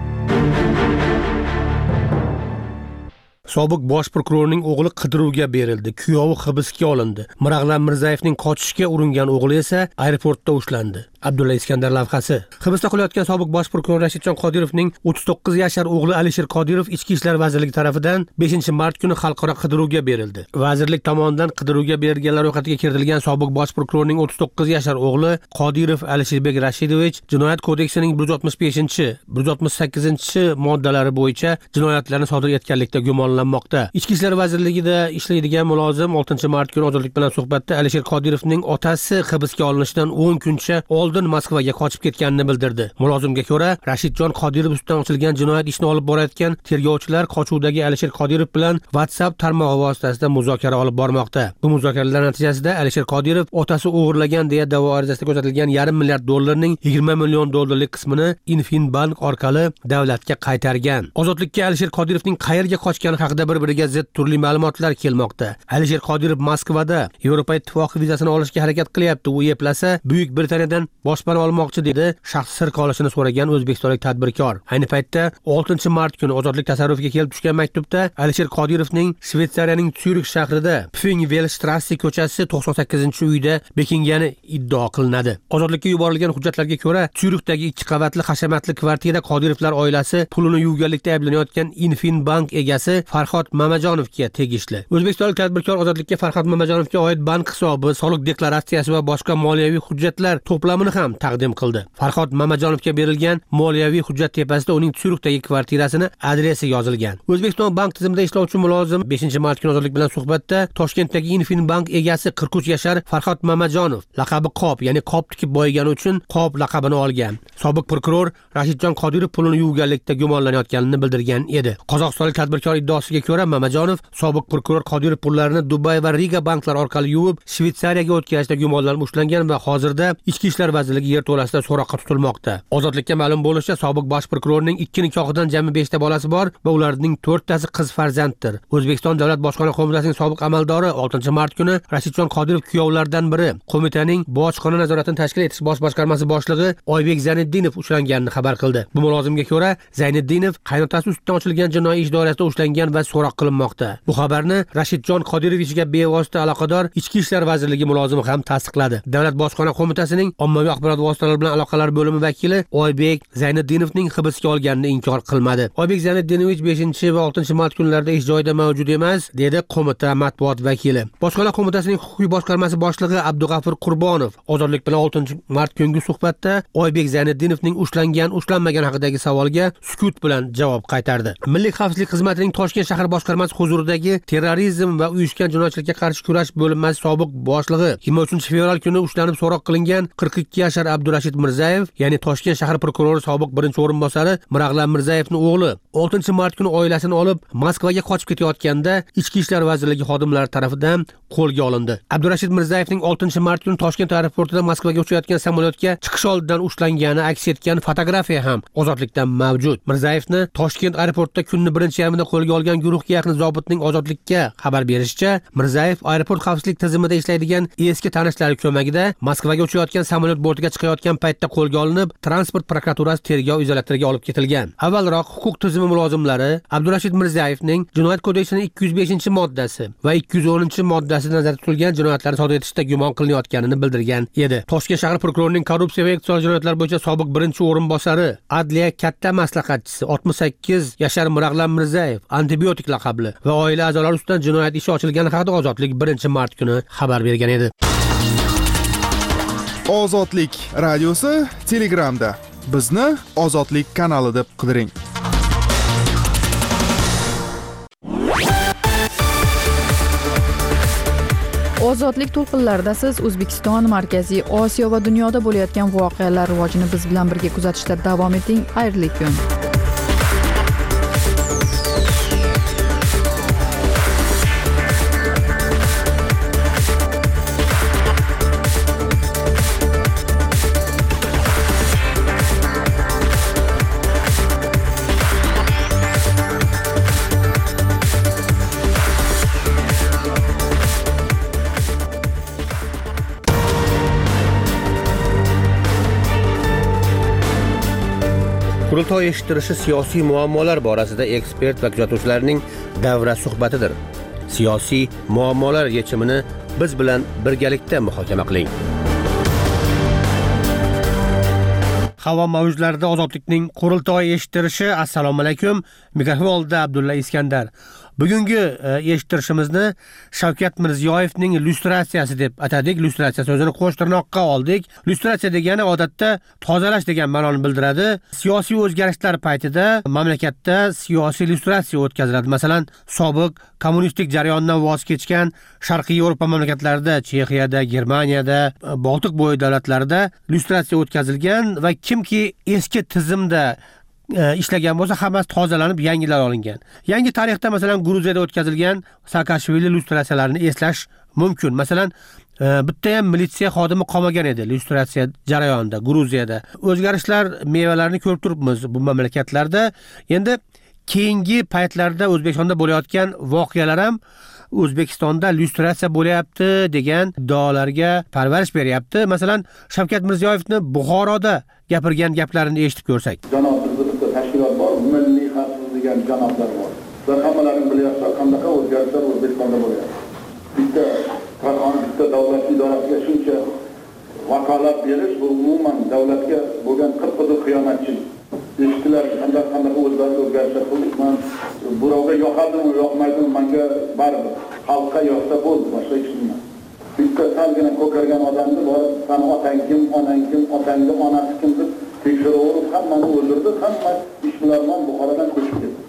Sobiq bosh prokurorning o'g'li qidiruvga berildi. Kuyovi hibsga olindi. Mirag'lan Mirzayevning qochishga uringan o'g'li esa aeroportda ushlandi. Abdulla Iskandar lavhasi. Hibsda qolayotgan sobiq bosh prokuror Rashidjon Qodirovning o'ttiz to'qqiz yashar o'g'li Alisher Qodirov Ichki ishlar vazirligi tomonidan beshinchi mart kuni xalqaro qidiruvga berildi. Vazirlik tomonidan qidiruvga berilganlar ro'yxatiga kiritilgan sobiq bosh prokurorning o'ttiz to'qqiz yashar o'g'li Qodirov Alisherbek Rashidovich Jinoyat kodeksining bir yuz oltmish beshinchi, bir yuz oltmish sakkizinchi moddalari bo'yicha jinoyatlarni sodir etganlikda gumonlanmoqda. Ichki ishlar vazirligida ishlaydigan mulozim oltinchi mart kuni ozodlik bilan suhbatda Alisher Qodirovning otasi hibsga olinishidan o'n kuncha oldin Moskvaga qochib ketganini bildirdi. Mulozimga ko'ra, Rashidjon Qodirov ustidan ochilgan jinoyat ishini olib borayotgan tergovchilar qochuvdagi Alisher Qodirov bilan WhatsApp tarmog'i vositasida muzokara olib bormoqda. Bu muzokaralar natijasida Alisher Qodirov otasi o'g'irlagan deya da'vo arizasida ko'rsatilgan yarim milliard dollarning yigirma million dollarlik qismini Infinbank orqali davlatga qaytargan. Ozodlikka Alisher Qodirovning qayerga qochgani haqida bir-biriga zid turli ma'lumotlar kelmoqda. Alisher Qodirov Moskvada Yevropa Ittifoqi vizasini olishga harakat qilyapti. U eplasa Buyuk Britaniyadan boshpana olmoqchi dedi shaxs sir qolishini so'ragan o'zbekistonlik tadbirkor. Ayni paytda oltinchi mart kuni ozodlik tasarrufiga kelib tushgan maktubda Alisher Qodirovning Shveysariyaning Syurix shahrida Pfingvelstrasse ko'chasi to'qson sakkizinchi uyda bekingani iddao qilinadi. Ozodlikka yuborilgan hujjatlarga ko'ra, Syurixdagi ikki qavatli hashamatli kvartira Qodirovlar oilasi pulini yuvganlikda ayblanayotgan Infinbank egasi Farhod Mamajonovga tegishli. O'zbekistonlik tadbirkor ozodlikka Farhod Mamajonovga oid bank hisobi, soliq deklaratsiyasi va boshqa moliyaviy hujjatlar to'plamini ham taqdim qildi. Farhod Mamajonovga berilgan moliyaviy hujjat tepasida uning Syurixdagi kvartirasini adresi yozilgan. O'zbekiston bank tizimida ishlovchi mulozim beshinchi mart kuni ozodlik bilan suhbatda Toshkentdagi Infinbank egasi qirq uch yashar Farhod Mamajonov laqabi Qop, ya'ni Qop tikib boygani uchun Qop laqabini olgan. Sobiq prokuror Rashidjon Qodirov pulini yuvganlikda gumonlanayotganini bildirgan edi. Qozog'istonlik tadbirkor iddaosiga ko'ra, Mamajonov sobiq prokuror Qodirov pullarini Dubay va Riga banklari orqali yuvib, Shveysariyaga o'tkazishda gumonlanib ushlangan va hozirda Ichki ishlar vazirligi yerto'lasida so'roqqa tutilmoqda. Ozodlikka ma'lum bo'lishicha, sobiq bosh prokurorning ikki nikohidan jami beshta bolasi bor va ularning to'rttasi qiz farzanddir. O'zbekiston Davlat bojxona qo'mitasining sobiq amaldori oltinchi mart kuni Rashidjon Qodirov kuyovlaridan biri qo'mitaning bojxona nazoratini tashkil etish bosh boshqarmasi boshlig'i Oybek Zayniddinov ushlanganini xabar qildi. Bu mulozimga ko'ra, Zayniddinov qaynotasi ustidan ochilgan jinoiy ish doirasida ushlangan va so'roq qilinmoqda. Bu xabarni Rashidjon Qodirovichga bevosita aloqador Ichki ishlar vazirligi mulozimi ham tasdiqladi. Davlat bojxona qo'mitasining ommaviy axborot vositalari bilan aloqalar bo'limi vakili Oybek Zayniddinovning hibsga olganini inkor qilmadi. Oybek Zayniddinovich beshinchi va oltinchi mart kunlarida ish joyida mavjud emas, dedi qo'mita matbuot vakili. Bojxona qo'mitasining huquqiy boshqarmasi boshlig'i Abdug'afur Qurbonov ozodlik bilan oltinchi mart kungi suhbatda Oybek Zayniddinovning ushlangan, ushlanmagan haqidagi savolga sukut bilan javob qaytardi. Milliy xavfsizlik xizmatining Toshkent shahar boshqarmasi huzuridagi terrorizm va uyushgan jinoyatchilikka qarshi kurash bo'linmasi sobiq boshlig'i yigirma uchinchi fevral kuni ushlanib so'roq qilingan qirq ikki yashar Abdurashid Mirzayev, ya'ni Toshkent shahar prokurori sobiq birinchi o'rinbosari Mirag'lan Mirzayevning o'g'li oltinchi mart kuni oilasini olib Moskvaga qochib ketayotganda Ichki ishlar vazirligi xodimlari tomonidan qo'lga olindi. Abdurashid Mirzayevning oltinchi mart kuni Toshkent aeroportida Moskvaga uchayotgan samolyotga chiqish oldidan ushlangani aks etgan fotografiya ham ozodlikdan mavjud. Mirzayevni Toshkent aeroportida kunning birinchi yarmida qo'lga olgan guruhga yaqin zobitning ozodlikka xabar berishicha, Mirzayev aeroport xavfsizlik tizimida ishlaydigan eski tanishlari ko'magida Moskvaga uchayotgan samolyot bortiga chiqayotgan paytda qo'lga olinib, transport prokuraturasi tergov izolyatoriga olib ketilgan. Avvalroq huquq tizimi mulozimlari Abdurashid Mirzayevning Jinoyat kodeksining ikki yuz beshinchi moddasi va ikki yuz o'ninchi moddasida nazarda tutilgan jinoyatlarni sodir etishda gumon qilinayotganini bildirgan edi. Toshkent shahar prokurorining korrupsiya va iqtisodiy jinoyatlar bo'yicha sobiq birinchi o'rinbosari, adliya katta maslahatchisi oltmish sakkiz yashar Mirag'lan Mirzayev antibiotik laqabli va oila a'zolari ustidan jinoyat ishi ochilgani haqida Ozodlik birinchi mart kuni xabar bergan edi. Ozodlik radiosi Telegramda. bizni Ozodlik kanali deb qidiring. Ozodlik to'lqinlarida siz O'zbekiston, Markaziy Osiyo va dunyoda bo'layotgan voqealar rivojini biz bilan birga kuzatishda davom eting. Xayrli kun. Qurultoy eshittirishi siyosiy muammolar borasida ekspert va kuzatuvchilarning davra suhbatidir. Siyosiy muammolar yechimini biz bilan birgalikda muhokama qiling. Havo mavjlarida ozodlikning qurultoy eshittirishi. Assalomu alaykum. Mikrofon oldida Abdulla Iskandar. Bugungi eshittirishimizni Shavkat Mirziyoyevning lyustratsiyasi deb atadik. Lyustratsiya so'zini qo'sh tirnoqqa oldik. Lyustratsiya degani odatda tozalash degan ma'noni bildiradi. Siyosiy o'zgarishlar paytida mamlakatda siyosiy lyustratsiya o'tkaziladi. Masalan, sobiq kommunistik jarayondan voz kechgan Sharqiy Yevropa mamlakatlarida, Chexiyada, Germaniyada, Boltiq bo'yi davlatlarida lyustratsiya o'tkazilgan va kimki eski tizimda ishlagan bo'lsa, hammasi tozalanib yangilar olingan. Yangi tarixda masalan Gruziyada o'tkazilgan Saakashvili lyustratsiyalarini eslash mumkin. Masalan, bitta ham militsiya xodimi qolmagan edi lyustratsiya jarayonida Gruziyada. O'zgarishlar mevalarini ko'rib turibmiz bu mamlakatlarda. Endi keyingi paytlarda O'zbekistonda bo'layotgan voqealar ham O'zbekistonda lyustratsiya bo'layapti degan iddaolarga parvarish beryapti. Masalan, Shavkat Mirziyoyevni Buxoroda gapirgan gaplarini eshitib ko'rsak. Janob bizda tashkilot bor, milliy xavfsizlik degan janoblar bor. Sizlar hammalaring bilyapsizlar, qanaqa o'zgarishlar O'zbekistonda bo'lyapti. Bitta korxona, bitta davlat idorasiga shuncha vakolat berish bu umuman davlatga bo'lgan qip-qizil xiyonatchilik. Eshitilar, qanday qanday o'zgarishlar qildik. Men birovga yoqadimi, yoqmaydimi, menga baribir. Xalqqa yoqsa bo'ldi, boshqa hech nima. Bitta salgina ko'kargan odamni borib, "Sani otang kim, onang kim, otangni onasi kim?" deb tekshiraverib, hammani o'ldirdi, hamma ishbilarmon Buxorodan ko'chib ketdi.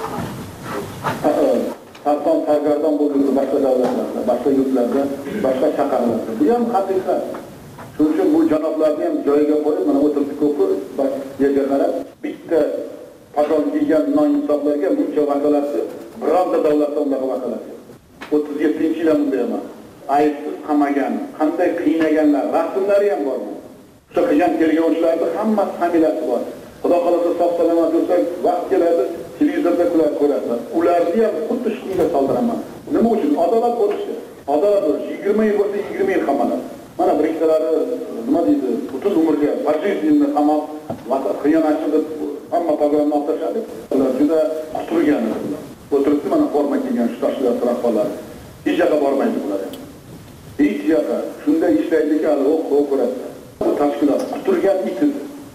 Sarson sargardon bo'ldi boshqa davlatlarda, boshqa yurtlarda, boshqa shaharlarda. Bu ham haqiqat. Shuning uchun bu janoblarni ham joyiga qo'yib, mana o'tirib ko'pir, yerga qarab, bitta pazon kiygan noinsoflarga buncha vakolatni bironta davlatda undaqa vakolat yo'q. o'ttiz yettinchi yilda bunday emas. Aybsiz qamagan, qanday qiynaganlar, rasmlari ham bor. O'sha qilgan tergovchilarning hammasi familiyasi bor. Xudo xolasa sog' salomat bo'lsak, vaqt keladi, televizorda ular ko'radi. Ularni ham xuddi shunga soldiraman. Nima uchun? Adolat bo'lishdi. Adolat bo'lish yigirma yil bo'lsa yigirma yil qamaladi. Mana bir ikkalari nima deydi? Butun umrga fashizmni qamab, vaqt xiyonatchi deb hamma pogonni otashadi. Ular juda turgan. O'tiribdi mana forma kiygan shu tashkilot rahbarlari. Hech yoqqa bormaydi bular. Hech yoqqa shunday ishlaydiki, o'q ko'radi. Bu tashkilot turgan iti.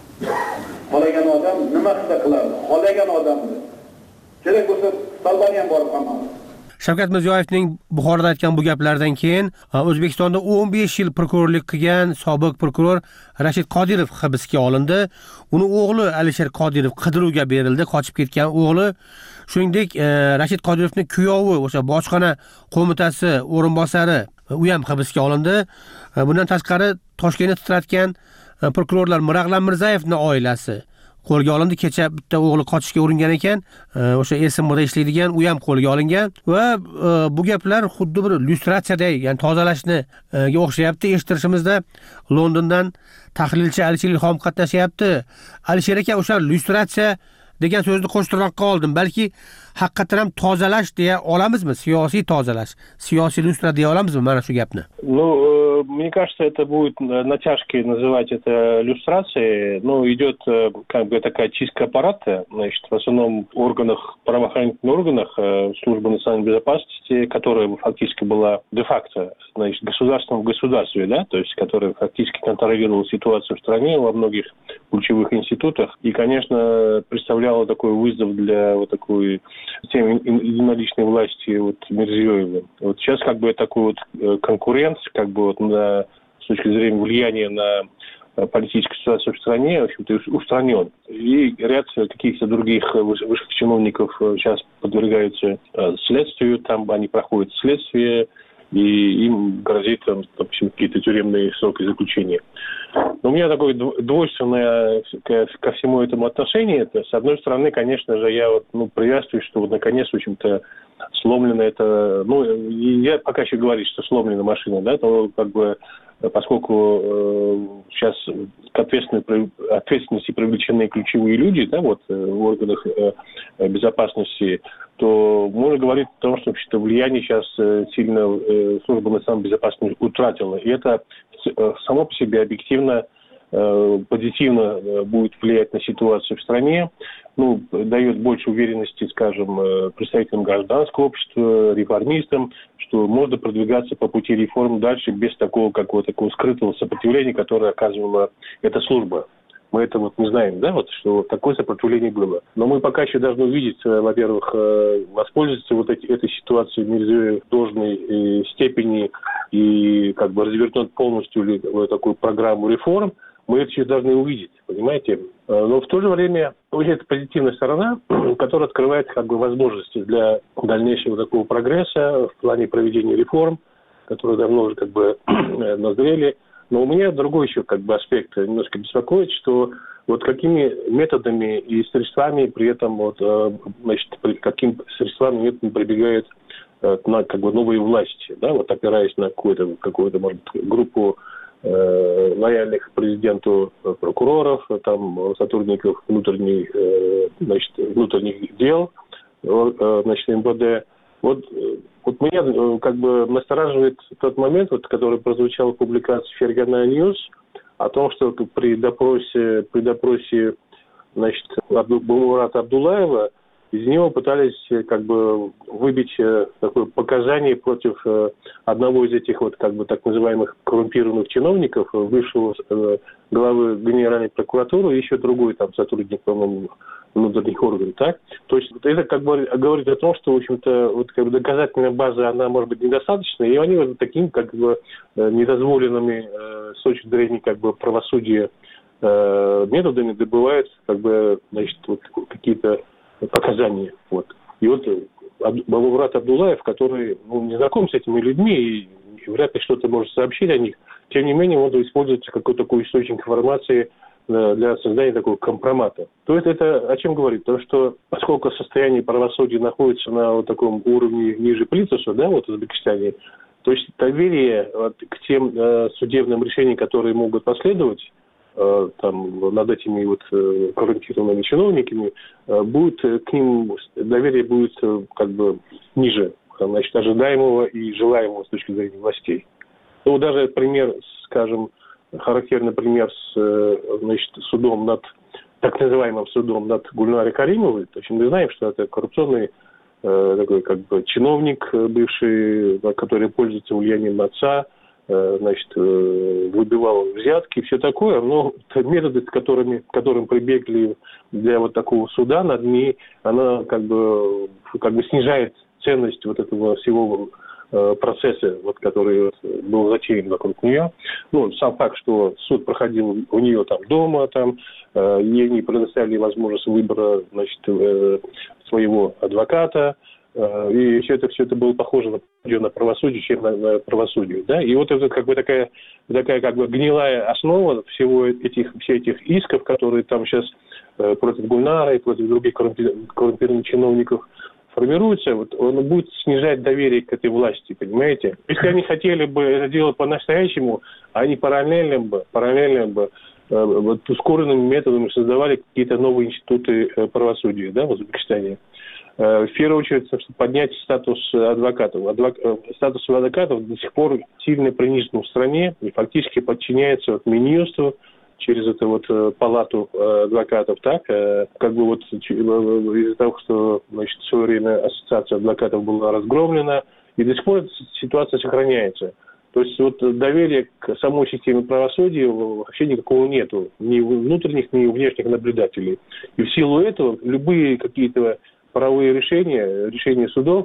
Qolagan odam nima qilsa qiladi? Qolagan odamni kerak bo'lsa Salbani ham borib qamadi. Shavkat Mirziyoyevning Buxoroda aytgan bu gaplaridan keyin O'zbekistonda o'n besh yil prokurorlik qilgan sobiq prokuror Rashid Qodirov hibsga olindi. Uni o'g'li Alisher Qodirov qidiruvga berildi, qochib ketgan o'g'li. Shuningdek, Rashid Qodirovning kuyovi, o'sha bojxona qo'mitasi o'rinbosari, u ham hibsga olindi. Bundan tashqari Toshkentni titratgan prokurorlar Mirag'lam Mirzayevning oilasi qo'lga olindi. Kecha bitta o'g'li qochishga uringan ekan, o'sha S M da ishlaydigan, u ham qo'lga olingan va bu gaplar xuddi bir lyustratsiyaday, ya'ni tozalashni ga o'xshayapti. Eshittirishimizda Londondan tahlilchi Alisher Ilhom qatnashyapti. Alisher aka, o'sha lyustratsiya degan so'zni qo'shtirnoqqa oldim. Balki haqiqatan ham tozalash deya olamizmi? Siyosiy tozalash, siyosiy lyustra deya olamizmi mana shu gapni? Ну, мне кажется, это будет натяжкой называть это люстрацией. Ну, идет как бы такая чистка аппарата, значит, в основном органах, правоохранительных органах службы национальной безопасности, которая фактически была де-факто, значит, государством в государстве, да, то есть, которая фактически контролировала ситуацию в стране во многих ключевых институтах. И, конечно, представляла такой вызов для вот такой системы единоличной власти вот Мирзиёева. Вот сейчас как бы такой вот конкуренция, как бы вот на, с точки зрения влияния на политической ситуации в стране, в общем-то, устранен. И ряд каких-то других высших чиновников сейчас подвергаются следствию, там они проходят следствие, и им грозит, там, допустим, какие-то тюремные сроки заключения. Но у меня такое двойственное ко всему этому отношение. Это, с одной стороны, конечно же, я вот, ну, приветствую, что вот, наконец, в общем-то, сломлена это... Ну, я пока еще говорю, что сломлена машина, да, то как бы поскольку э, сейчас к ответственности привлечены ключевые люди, да, вот, в органах э, безопасности, то можно говорить о том, что вообще-то влияние сейчас э, сильно э, служба национальной безопасности утратила. И это э, само по себе объективно э, позитивно э, будет влиять на ситуацию в стране, ну, дает больше уверенности, скажем, э, представителям гражданского общества, реформистам, что можно продвигаться по пути реформ дальше без такого какого-то такого скрытого сопротивления, которое оказывала эта служба. Мы это вот не знаем, да, вот, что такое сопротивление было. Но мы пока еще должны увидеть, во-первых, воспользоваться вот эти, этой ситуацией Мирзиёев в должной степени и как бы развернуть полностью ли, вот такую программу реформ. Мы это еще должны увидеть, понимаете? Но в то же время это позитивная сторона, которая открывает как бы возможности для дальнейшего такого прогресса в плане проведения реформ, которые давно уже как бы назрели. Но у меня другой еще как бы аспект немножко беспокоит, что вот какими методами и средствами при этом вот, значит, каким средствами методами прибегают на как бы новые власти, да, вот опираясь на какую-то, какую-то, может быть, группу э, лояльных президенту прокуроров, там сотрудников внутренних, э, значит, внутренних дел, э, значит, эм вэ дэ. Вот, вот меня как бы настораживает тот момент, вот, который прозвучал в публикации Фергана Ньюс, о том, что при допросе, при допросе значит, Бумурата Абдуллаева из него пытались как бы выбить такое показание против одного из этих вот как бы так называемых коррумпированных чиновников, бывшего главы Генеральной прокуратуры и еще другой там сотрудник, по-моему, внутренних органов, так? То есть это как бы говорит о том, что, в общем-то, вот как бы доказательная база, она может быть недостаточна, и они вот такими как бы недозволенными с точки зрения как бы правосудия методами добывают как бы, значит, вот какие-то показания. Вот. И вот Бабурат Абдуллаев, который ну, не знаком с этими людьми и вряд ли что-то может сообщить о них, тем не менее он используется какой-то такой источник информации для создания такого компромата. То есть это о чем говорит? То, что поскольку состояние правосудия находится на вот таком уровне ниже плинтуса, да, вот в Узбекистане, то есть доверие вот, к тем э, судебным решениям, которые могут последовать э, там, над этими вот э, коррумпированными чиновниками, э, будет к ним доверие будет э, как бы ниже, значит, ожидаемого и желаемого с точки зрения властей. Ну, даже пример, скажем, характерный пример с, значит, судом над, так называемым судом над Гульнарой Каримовой. То есть мы знаем, что это коррупционный э, такой как бы чиновник бывший, который пользуется влиянием отца, э, значит, э, выбивал взятки и все такое. Но методы, с которыми, к которым прибегли для вот такого суда над ней, она как бы, как бы снижает ценность вот этого всего процесса, вот, который вот, был затеян вокруг нее. Ну, сам факт, что суд проходил у нее там дома, там, э, ей не предоставили возможность выбора, значит, э, своего адвоката, э, и все это, все это было похоже на, на правосудие, чем на, на правосудие, да, и вот это как бы такая, такая как бы гнилая основа всего этих, всех этих исков, которые там сейчас э, против Гульнары, против других коррумпированных чиновников формируется, вот, он будет снижать доверие к этой власти, понимаете? Если они хотели бы это делать по-настоящему, они параллельно бы, параллельно бы э, вот, ускоренными методами создавали какие-то новые институты э, правосудия, да, в Узбекистане. Э, в первую очередь, чтобы поднять статус адвокатов. Адвок... Статус адвокатов до сих пор сильно принижен в стране и фактически подчиняется вот, Минюсту, через эту вот э, палату э, адвокатов, так, э, как бы вот из-за того, что, значит, в свое время ассоциация адвокатов была разгромлена, и до сих пор эта ситуация сохраняется. То есть вот доверия к самой системе правосудия вообще никакого нету, ни внутренних, ни внешних наблюдателей. И в силу этого любые какие-то правовые решения, решения судов,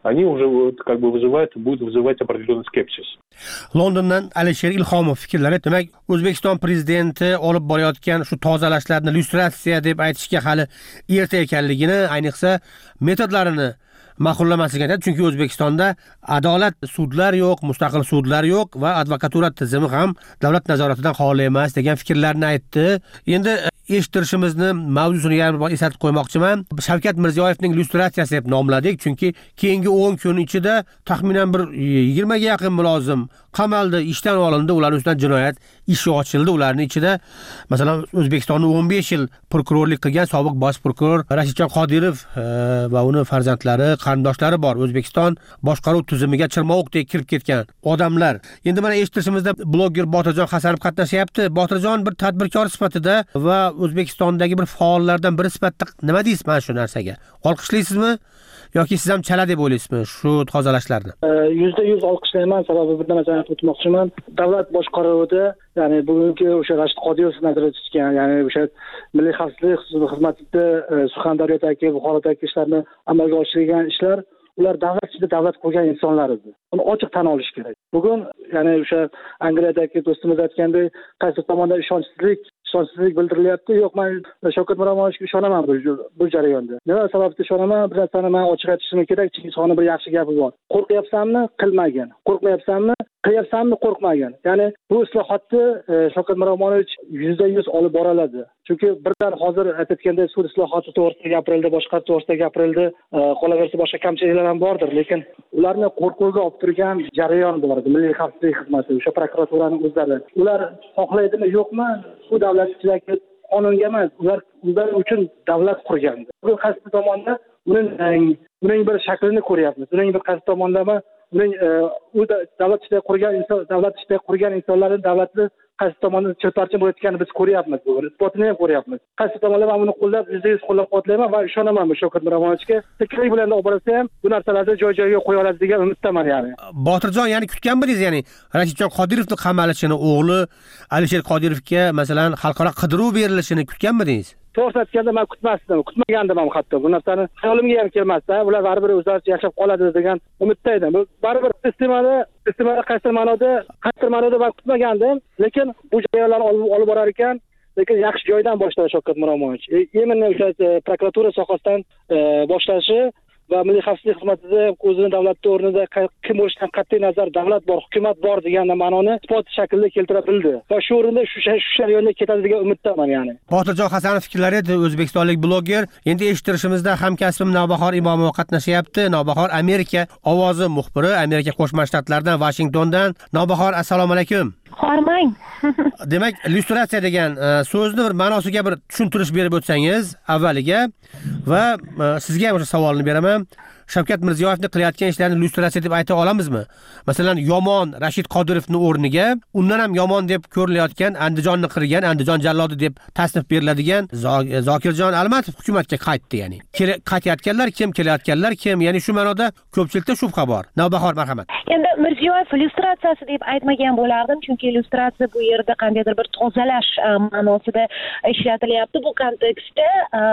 они уже вот как бы вызывают, будут вызывать определенный скепсис. Londondan Alisher Ilhomov fikrlari, demak, O'zbekiston prezidenti olib borayotgan shu tozalashlarni lyustratsiya deb aytishga hali erta ekanligini, ayniqsa metodlarini ma'qullamasligini aytadi, chunki O'zbekistonda adolat sudlar yo'q, mustaqil sudlar yo'q va advokatura tizimi ham davlat nazoratidan xoli emas degan fikrlarni aytdi. Endi eshittirishimizni mavzusini yana bir bor eslatib qo'ymoqchiman. Shavkat Mirziyoyevning lyustratsiyasi deb nomladik, chunki keyingi o'n kun ichida taxminan bir yigirma ga yaqin mulozim qamaldi, ishdan olindi, ular ustidan jinoyat ishi ochildi. Ularning ichida masalan O'zbekistonning o'n besh yil prokurorlik qilgan sobiq bosh prokuror Rashidjon Qodirov va uni farzandlari, qarindoshlari bor. O'zbekiston boshqaruv tizimiga chirmovuqdek kirib ketgan odamlar. Endi mana eshittirishimizda blogger Botirjon Hasanov qatnashyapti. Botirjon bir tadbirkor sifatida va O'zbekistondagi bir faollardan biri sifatida nima deysiz mana shu narsaga? Olqishlaysizmi yoki siz ham chala deb o'ylaysizmi shu tozalashlarni? yuzda yuz olqishlayman, sababi bir narsani aytib o'tmoqchiman. Davlat boshqaruvida, ya'ni bugungi o'sha Rashid Qodirov nazarda tutgan, ya'ni o'sha Milliy xavfsizlik xizmatida Surxondaryodagi, Buxorodagi ishlarni amalga oshirgan ishlar, ular davlat ichida davlat qurgan insonlar edi. Uni ochiq tan olish kerak. Bugun ya'ni o'sha Angliyadagi do'stimiz aytgandek, qaysi tomondan ishonchsizlik ishonchsizlik bildirilyapti. Yo'q, men Shavkat Miromonovga ishonaman bu bu jarayonda. Nima sababdan ishonaman? Bir narsani men ochiq aytishim kerak. Chingizxonning bir yaxshi gapi bor. Qo'rqyapsanmi? Qilmagin. Qo'rqmayapsanmi? Qilyapsanmi? Qo'rqmagin. Ya'ni bu islohotni Shavkat Miromonovich yuzda yuz olib boradi. Chunki birdan hozir aytayotgandek sud islohoti to'g'risida gapirildi, boshqa to'g'risida gapirildi. Qolaversa boshqa kamchiliklar ham bordir, lekin ularni qo'rquvga olib turgan jarayon bor edi. Milliy xavfsizlik xizmati, o'sha prokuraturaning o'zlari. Ular xohlaydimi, yo'qmi? Bu davlat ichidagi qonunga emas, ular ular uchun davlat qurgandi. Bu qaysi tomonda uning uning bir shaklini ko'ryapmiz. Uning bir qaysi tomonlama uning u davlat ichida qurgan inson, davlat ichida qurgan insonlarning davlatni qaysi tomonda chirparchin bo'layotganini biz ko'ryapmiz. Bu isbotini ham ko'ryapmiz. Qaysi tomonlama buni qo'llab, yuzda yuz qo'llab-quvvatlayman va ishonaman bu Shavkat Miromonovichga. Sekinlik bilan olib borsa ham bu narsalarni joy-joyiga qo'ya oladi degan umiddaman yani. Botirjon, ya'ni kutganmidingiz, ya'ni Rashidjon Qodirovning qamalishini, o'g'li Alisher Qodirovga masalan xalqaro qidiruv berilishini kutganmidingiz? To'g'ri aytganda men kutmasdim, kutmagandim ham hatto. Bu narsani xayolimga ham kelmasdi. Ular baribir o'zlaricha yashab qoladi degan umidda edim. Baribir istimali, istimali qaysi ma'noda, qaysi ma'noda men kutmagandim, lekin bu jarayonlarni olib borar ekan, lekin yaxshi joydan boshladi Shavkat Miromonovich. Yemenni o'sha prokuratura sohasidan boshlashi va Milliy xavfsizlik xizmatida o'zining davlatda o'rnida kim bo'lishidan qat'iy nazar davlat bor, hukumat bor degan ma'noni isbot shaklda keltira bildi. Va shu o'rinda shu jarayonda ketadi degan umiddaman yani. Botirjon Hasanov fikrlari edi, o'zbekistonlik blogger. Endi eshittirishimizda hamkasbim Navbahor Imomova qatnashyapti. Navbahor Amerika ovozi muxbiri, Amerika Qo'shma Shtatlaridan, Vashingtondan. Navbahor, assalomu alaykum. Hormang. Demak, lyustratsiya degan so'zni bir ma'nosiga bir tushuntirish berib o'tsangiz avvaliga va sizga ham o'sha savolni beraman. Shavkat Mirziyoyevning qilayotgan ishlarini lyustratsiya deb ayta olamizmi? Masalan, yomon Rashid Qodirovning o'rniga undan ham yomon deb ko'rilayotgan, Andijonni qirgan, Andijon jallodi deb tasnif beriladigan Zokirjon Almatov hukumatga qaytdi, ya'ni. Qaytayotganlar kim, kelayotganlar kim? Ya'ni shu ma'noda ko'pchilikda shubha bor. Navbahor, marhamat. Endi Mirziyoyev lyustratsiyasi deb aytmagan bo'lardim, chunki lyustratsiya bu yerda qandaydir bir tozalash ma'nosida ishlatilyapti. Bu kontekstda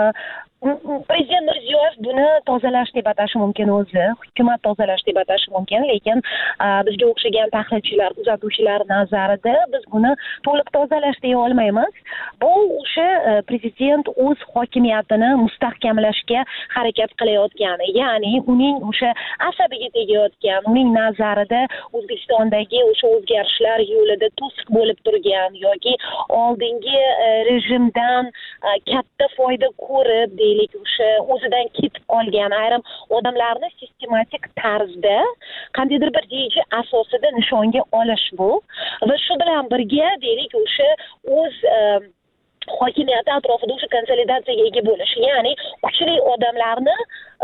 Prezident Mirziyoyev buni tozalash deb atashi mumkin o'zi, hukumat tozalash deb atashi mumkin, lekin bizga o'xshagan tahlilchilar, kuzatuvchilar nazarida biz buni to'liq tozalash deya olmaymiz. Bu o'sha prezident o'z hokimiyatini mustahkamlashga harakat qilayotgani, ya'ni uning o'sha asabiga tegayotgan, uning nazarida O'zbekistondagi o'sha o'zgarishlar yo'lida to'siq bo'lib turgan yoki oldingi rejimdan katta foyda ko'rib o'sha o'zidan ketib qolgan ayrim odamlarni sistematik tarzda qandaydir bir reja asosida nishonga olish bu va shu bilan birga deylik o'sha o'z hokimiyati atrofida o'sha konsolidatsiyaga ega bo'lish, ya'ni kuchli odamlarni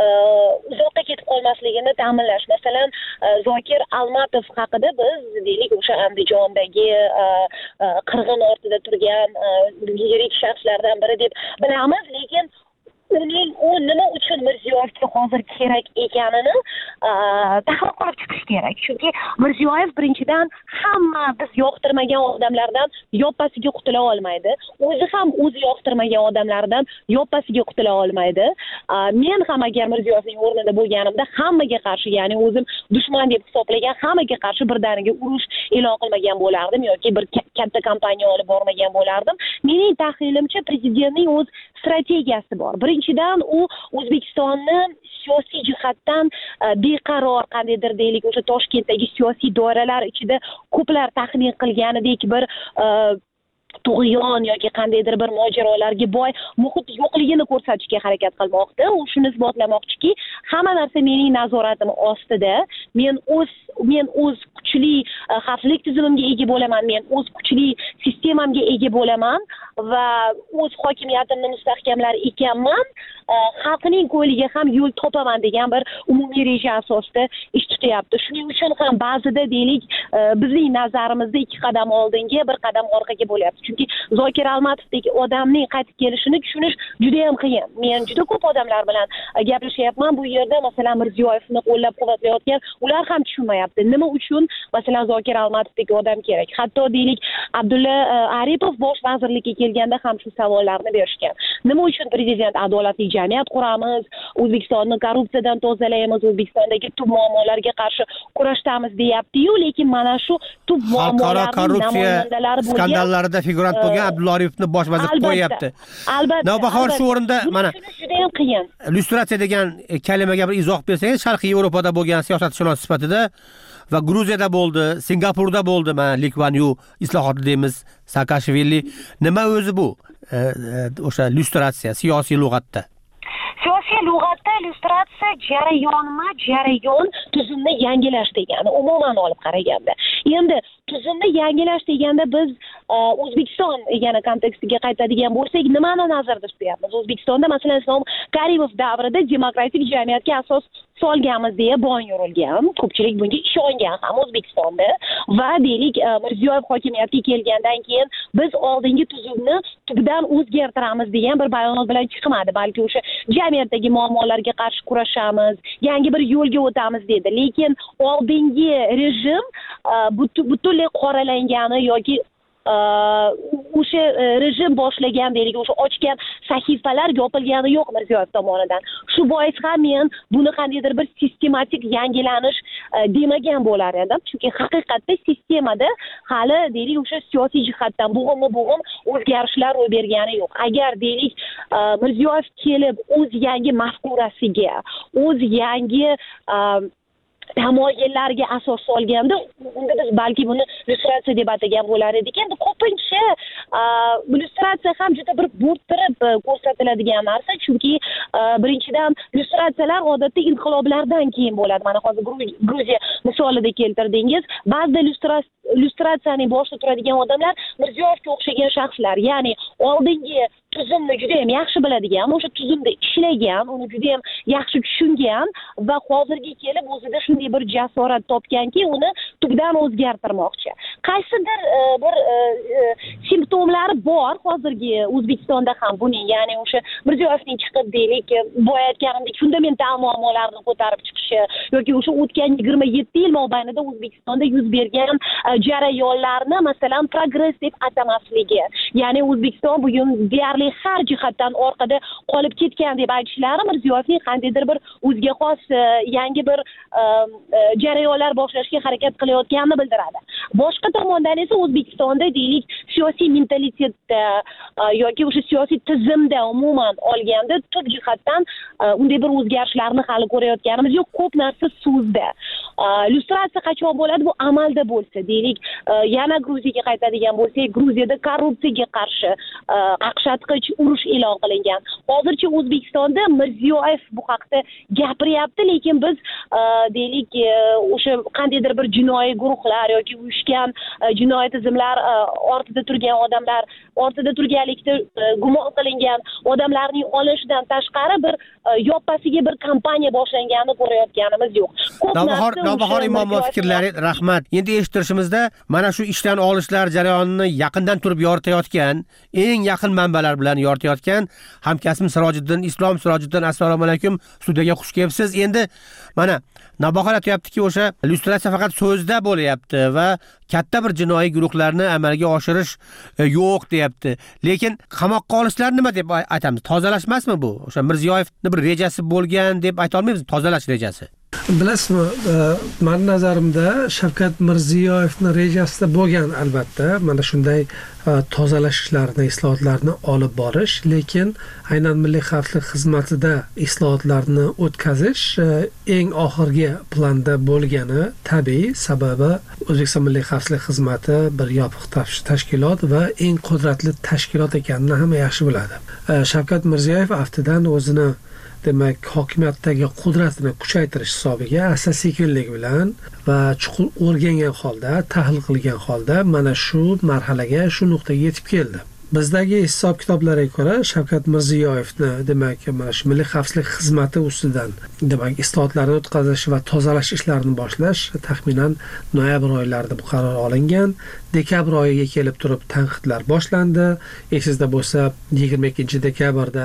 uzoqqa ketib qolmasligini ta'minlash. Masalan, Zokir Almatov haqida biz deylik o'sha Andijondagi qirg'in ortida turgan yirik shaxslardan biri deb bilamiz, lekin uning u nima uchun Mirziyoyevga hozir kerak ekanini tahlil qilib chiqish kerak. Chunki Mirziyoyev birinchidan hamma biz yoqtirmagan odamlardan yoppasiga qutula olmaydi. O'zi ham o'zi yoqtirmagan odamlardan yoppasiga qutula olmaydi. Men ham agar Mirziyoyevning o'rnida bo'lganimda hammaga qarshi, ya'ni o'zim dushman deb hisoblagan hammaga qarshi birdaniga urush e'lon qilmagan bo'lardim yoki bir katta kampaniya olib bormagan bo'lardim. Mening tahlilimcha prezidentning o'z strategiyasi bor. Birinchidan u O'zbekistonni siyosiy jihatdan beqaror, qandaydir deylik, o'sha Toshkentdagi siyosiy doiralar ichida ko'plar taxmin qilganidek bir tug'yon yoki qandaydir bir mojarolarga boy muhit yo'qligini ko'rsatishga harakat qilmoqda. U shuni isbotlamoqchiki, hamma narsa mening nazoratim ostida. Men o'z men o'z kuchli xavfsizlik tizimimga ega bo'laman, men o'z kuchli sistemamga ega bo'laman va o'z hokimiyatimni mustahkamlar ekanman. Xalqning ko'yliga ham yo'l topaman degan bir umumiy reja asosida ish tutyapti. Shuning uchun ham ba'zida deylik, bizning nazarimizda ikki qadam oldinga, bir qadam orqaga bo'lyapti. Chunki Zokir Almatovdek odamning qaytib kelishini tushunish juda ham qiyin. Men juda ko'p odamlar bilan gaplashyapman bu yerda, masalan Mirziyoyevni qo'llab-quvvatlayotgan, ular ham tushunmayapti. Nima uchun masalan Zokir Almatovdek odam kerak? Hatto deylik, Abdulla Aripov bosh vazirlikka kelganda ham shu savollarni berishgan. Nima uchun prezident adolatli jamiyat quramiz, O'zbekistonni korrupsiyadan tozalaymiz, O'zbekistondagi tub muammolarga qarshi kurashdamiz deyapti-yu, lekin mana shu tub muammolarning namoyandalari bo'lgan skandallarida figurant bo'lgan Abdulla Aripovni bosh vazir qo'yapti. Albatta. Navbahor shu o'rinda mana juda ham qiyin. Lyustratsiya degan kalimaga bir izoh bersangiz, Sharqiy Yevropada bo'lgan siyosatshunos sifatida va Gruziyada bo'ldi, Singapurda bo'ldi, mana Lee Kuan Yew islohoti deymiz, Saakashvili. Nima o'zi bu? O'sha lyustratsiya siyosiy lug'atda. Siyosiy lug'atda illyustratsiya jarayonma jarayon tuzumni yangilash degani, umuman olib qaraganda. Endi tuzumni yangilash deganda biz O'zbekiston yana kontekstiga qaytadigan bo'lsak, nimani nazarda tutyapmiz? O'zbekistonda masalan Islom Karimov davrida demokratik jamiyatga asos solganmiz deya bon yurilgan. Ko'pchilik bunga ishongan ham O'zbekistonda va deylik Mirziyoyev hokimiyatga kelgandan keyin biz oldingi tuzumni tubdan o'zgartiramiz degan bir bayonot bilan chiqmadi, balki o'sha jamiyatdagi muammolarga qarshi kurashamiz, yangi bir yo'lga o'tamiz dedi. Lekin oldingi rejim butunlay qoralangani yoki o'sha rejim boshlagan deylik, o'sha ochgan sahifalar yopilgani yo'q Mirziyoyev tomonidan. Shu bois ham men buni qandaydir bir sistematik yangilanish demagan bo'lar edim. Chunki haqiqatda sistemada hali deylik o'sha siyosiy jihatdan bo'g'im-bo'g'im o'zgarishlar ro'y bergani yo'q. Agar deylik Mirziyoyev kelib o'z yangi mafkurasiga, o'z yangi tamoyillariga asos solganda, unda biz balki buni illyustratsiya deb atagan bo'lar edik. Endi ko'pincha illyustratsiya ham juda bir bo'rttirib ko'rsatiladigan narsa, chunki birinchidan illyustratsiyalar odatda inqiloblardan keyin bo'ladi. Mana hozir Gruziya misolida keltirdingiz. Ba'zida illyustratsiyaning boshida turadigan odamlar Mirziyoyevga o'xshagan shaxslar, ya'ni oldingi tuzumni juda ham yaxshi biladigan, o'sha tuzumda ishlagan, uni juda ham yaxshi tushungan va hozirga kelib o'zida shunday bir jasorat topganki, uni tubdan o'zgartirmoqchi. Qaysidir bir simptomlari bor hozirgi O'zbekistonda ham buning, ya'ni o'sha Mirziyoyevning chiqib deylik, boya aytganimdek fundamental muammolarni ko'tarib chiqishi yoki o'sha o'tgan yigirma yetti yil mobaynida O'zbekistonda yuz bergan jarayonlarni masalan progress deb atamasligi, ya'ni O'zbekiston bugun deyarli har jihatdan orqada qolib ketgan deb aytishlari Mirziyoyevning qandaydir bir o'ziga xos yangi bir jarayonlar boshlashga harakat qilayotganini bildiradi. Boshqa tomondan esa O'zbekistonda deylik siyosiy mentalitetda yoki o'sha siyosiy tizimda umuman olganda tub jihatdan unday bir o'zgarishlarni hali ko'rayotganimiz yo'q, ko'p narsa so'zda. Illyustratsiya qachon bo'ladi? Bu amalda bo'lsa, deylik, yana Gruziyaga qaytadigan bo'lsak, Gruziyada korrupsiyaga qarshi qaqshatqich urush e'lon qilingan. Hozircha O'zbekistonda Mirziyoyev bu haqda gapiryapti, lekin biz deylik o'sha qandaydir bir jinoiy guruhlar yoki uyushgan jinoiy tizimlar ortida turgan odamlar ortida turganlikda gumon qilingan odamlarning olishidan tashqari bir yoppasiga bir kampaniya boshlanganini ko'rayotganimiz yo'q. Navbahor Navbahor Imomov fikrlari rahmat. Endi eshittirishimizda mana shu ishdan olishlar jarayonini yaqindan turib yoritayotgan, eng yaqin manbalar bilan yoritayotgan hamkasbim Sirojiddin Islom Sirojiddin, assalomu alaykum. Studiyaga xush kelibsiz. Endi mana Navbahor aytayaptiki, o'sha illyustratsiya faqat so'zda bo'lyapti va katta bir jinoiy guruhlarni amalga oshirish yo'q deyapti. Lekin qamoqqa olishlar nima deb aytamiz? Tozalash emasmi bu? O'sha Mirziyoyevning bir rejasi bo'lgan deb ayta olmaymiz, tozalash rejasi. Bilasizmi, meni nazarimda Shavkat Mirziyoyevning rejasida bo'lgan albatta mana shunday tozalash ishlarini, islohotlarni olib borish, lekin aynan Milliy xavfsizlik xizmatida islohotlarni o'tkazish eng oxirgi planda bo'lgani tabiiy, sababi O'zbekiston Milliy xavfsizlik xizmati bir yopiq tashkilot va eng qudratli tashkilot ekanini hamma yaxshi biladi. Shavkat Mirziyoyev aftidan o'zini demak hokimiyatdagi qudratini kuchaytirish hisobiga asta-sekinlik bilan va chuqur o'rgangan holda, tahlil qilgan holda mana shu marhalaga, shu nuqtaga yetib keldi. Bizdagi hisob kitoblarga ko'ra Shavkat Mirziyoyevni demak mana shu Milliy xavfsizlik xizmati ustidan demak islohotlarni o'tkazish va tozalash ishlarini boshlash taxminan noyabr oylarida bu qaror olingan. Dekabr oyiga kelib turib tanqidlar boshlandi. Esingizda bo'lsa, yigirma ikkinchi dekabrda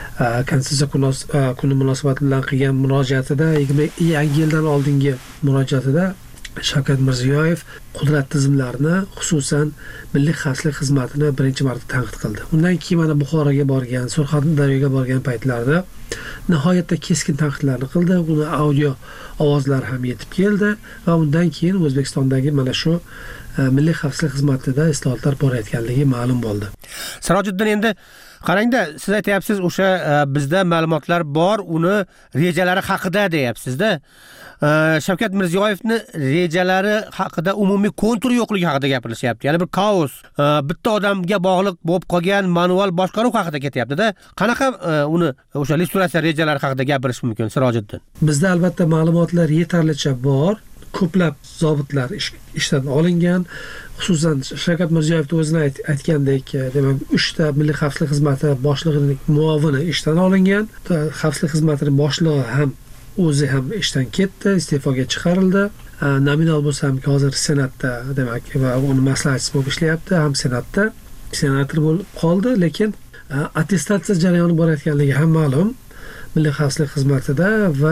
Konstitutsiya kuni munosabati bilan qilgan murojaatida, yangi yildan oldingi murojaatida Shavkat Mirziyoyev qudrat tizimlarini, xususan Milliy xavfsizlik xizmatini birinchi marta tanqid qildi. Undan keyin mana Buxoroga borgan, Surxondaryoga borgan paytlarda nihoyatda keskin tanqidlarni qildi. Uni audio ovozlar ham yetib keldi va undan keyin O'zbekistondagi mana shu Milliy xavfsizlik xizmatida islohotlar borayotganligi ma'lum bo'ldi. Sirojiddin, endi qarangda, siz aytayapsiz, o'sha bizda ma'lumotlar bor, uni rejalari haqida deyapsiz-da. Shavkat Mirziyoyevning rejalari haqida umumiy kontur yo'qligi haqida gapirilyapti. Ya'ni bir kaos, bitta odamga bog'liq bo'lib qolgan manual boshqaruv haqida ketyapti-da. Qanaqa uni o'sha illyustratsiya rejalari haqida gapirish mumkin, Sirojiddin? Bizda albatta ma'lumotlar yetarlicha bor. Ko'plab zobitlar ishdan olingan. Xususan Shavkat Mirziyoyev o'zini aytgandek, demak uchta Milliy xavfsizlik xizmati boshlig'ining muovini ishdan olingan. Xavfsizlik xizmatining boshlig'i ham o'zi ham ishdan ketdi, iste'foga chiqarildi. Nominal bo'lsa ham hozir Senatda, demak, va uni maslahatchisi bo'lib ishlayapti, ham Senatda senator bo'lib qoldi, lekin attestatsiya jarayoni borayotganligi ham ma'lum. Milliy xavfsizlik xizmatida va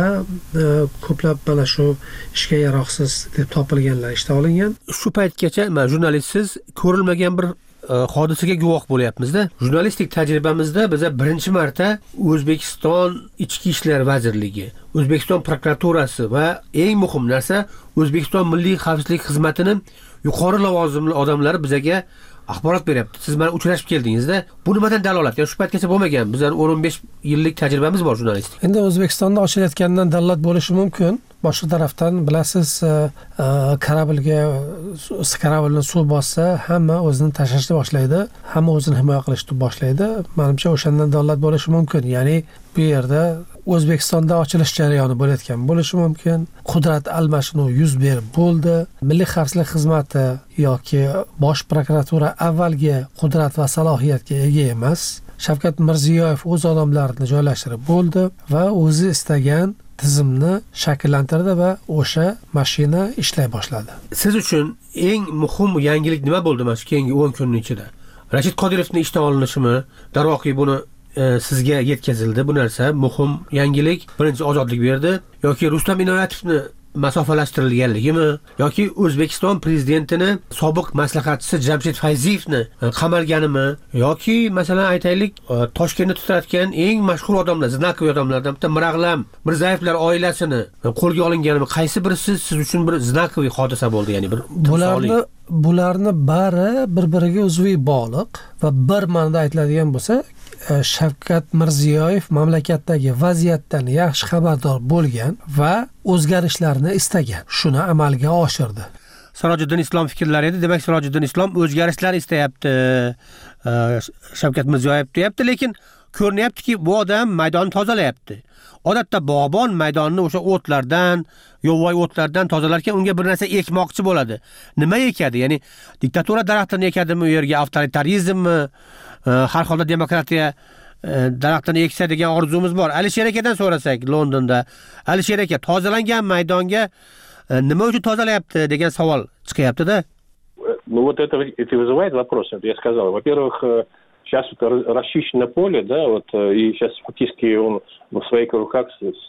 ko'plab mana shu ishga yaroqsiz deb topilganlar ishdan olingan. Shu paytgacha men jurnalistsiz ko'rilmagan bir hodisaga guvoh bo'lyapmiz-da. Jurnalistik tajribamizda biz birinchi marta O'zbekiston Ichki ishlar vazirligi, O'zbekiston prokuraturasi va eng muhim narsa O'zbekiston Milliy xavfsizlik xizmatining yuqori lavozimli odamlari bizga axborot beryapti. Siz bilan uchrashib keldingiz-da. Bu nimadan dalolat? Ya shu paytgacha bo'lmagan. Bizlar o'n o'n besh yillik tajribamiz bor jurnalistik. Endi O'zbekistonda ochilayotgandan dalolat bo'lishi mumkin. Boshqa tarafdan bilasiz, kорабльga kорабльni suv bossa, hamma o'zini tashlashni boshlaydi, hamma o'zini himoya qilishni boshlaydi. Menimcha o'shandan dalolat bo'lishi mumkin. Ya'ni bu yerda O'zbekistonda ochilish jarayoni bo'layotgan bo'lishi mumkin. Qudrat almashinuv yuz berib bo'ldi. Milliy xavfsizlik xizmati yoki bosh prokuratura avvalgi qudrat va salohiyatga ega emas. Shavkat Mirziyoyev o'z odamlarini joylashtirib bo'ldi va o'zi istagan tizimni shakllantirdi va o'sha mashina ishlay boshladi. Siz uchun eng muhim yangilik nima bo'ldi mana shu keyingi o'n kunning ichida? Rashid Qodirovning ishdan olinishimi? Darvoqi buni sizga yetkazildi. Bu narsa muhim yangilik. Birinchi ozodlik berdi yoki Rustam Inoyatovni masofalashtirilganligimi yoki O'zbekiston prezidentini sobiq maslahatchisi Jamshid Fayziyevni qamalganimi yoki masalan aytaylik Toshkentda tutayotgan eng mashhur odamlar, znakoviy odamlardan bitta Mirag'lam Mirzayevlar oilasini qo'lga olinganimi? Qaysi birisi siz uchun bir znakoviy hodisa bo'ldi, ya'ni bir bularni bularni bari bir-biriga uzviy bog'liq va bir ma'noda aytiladigan bo'lsa, Shavkat Mirziyoyev mamlakatdagi vaziyatdan yaxshi xabardor bo'lgan va o'zgarishlarni istagan. Shuni amalga oshirdi. Sirojiddin Islom fikrlari edi. Demak, Sirojiddin Islom o'zgarishlar istayapti. Shavkat Mirziyoyev deyapti, lekin ko'rinyaptiki, bu odam maydonni tozalayapti. Odatda bog'bon maydonni o'sha o'tlardan yovvoyi o'tlardan tozalarkan unga bir narsa ekmoqchi bo'ladi. Nima ekadi? Ya'ni diktatura daraxtini ekadimi u yerga, avtoritarizmmi, har holda demokratiya daraxtini eksa degan orzumuz bor. Alisher akadan so'rasak Londonda, Alisher aka, tozalangan maydonga nima uchun tozalayapti degan savol chiqyapti-da. Ну вот это, это вызывает вопросы. Я сказал, во-первых, сейчас вот расчищено поле, да, вот, и сейчас фактически он в своих руках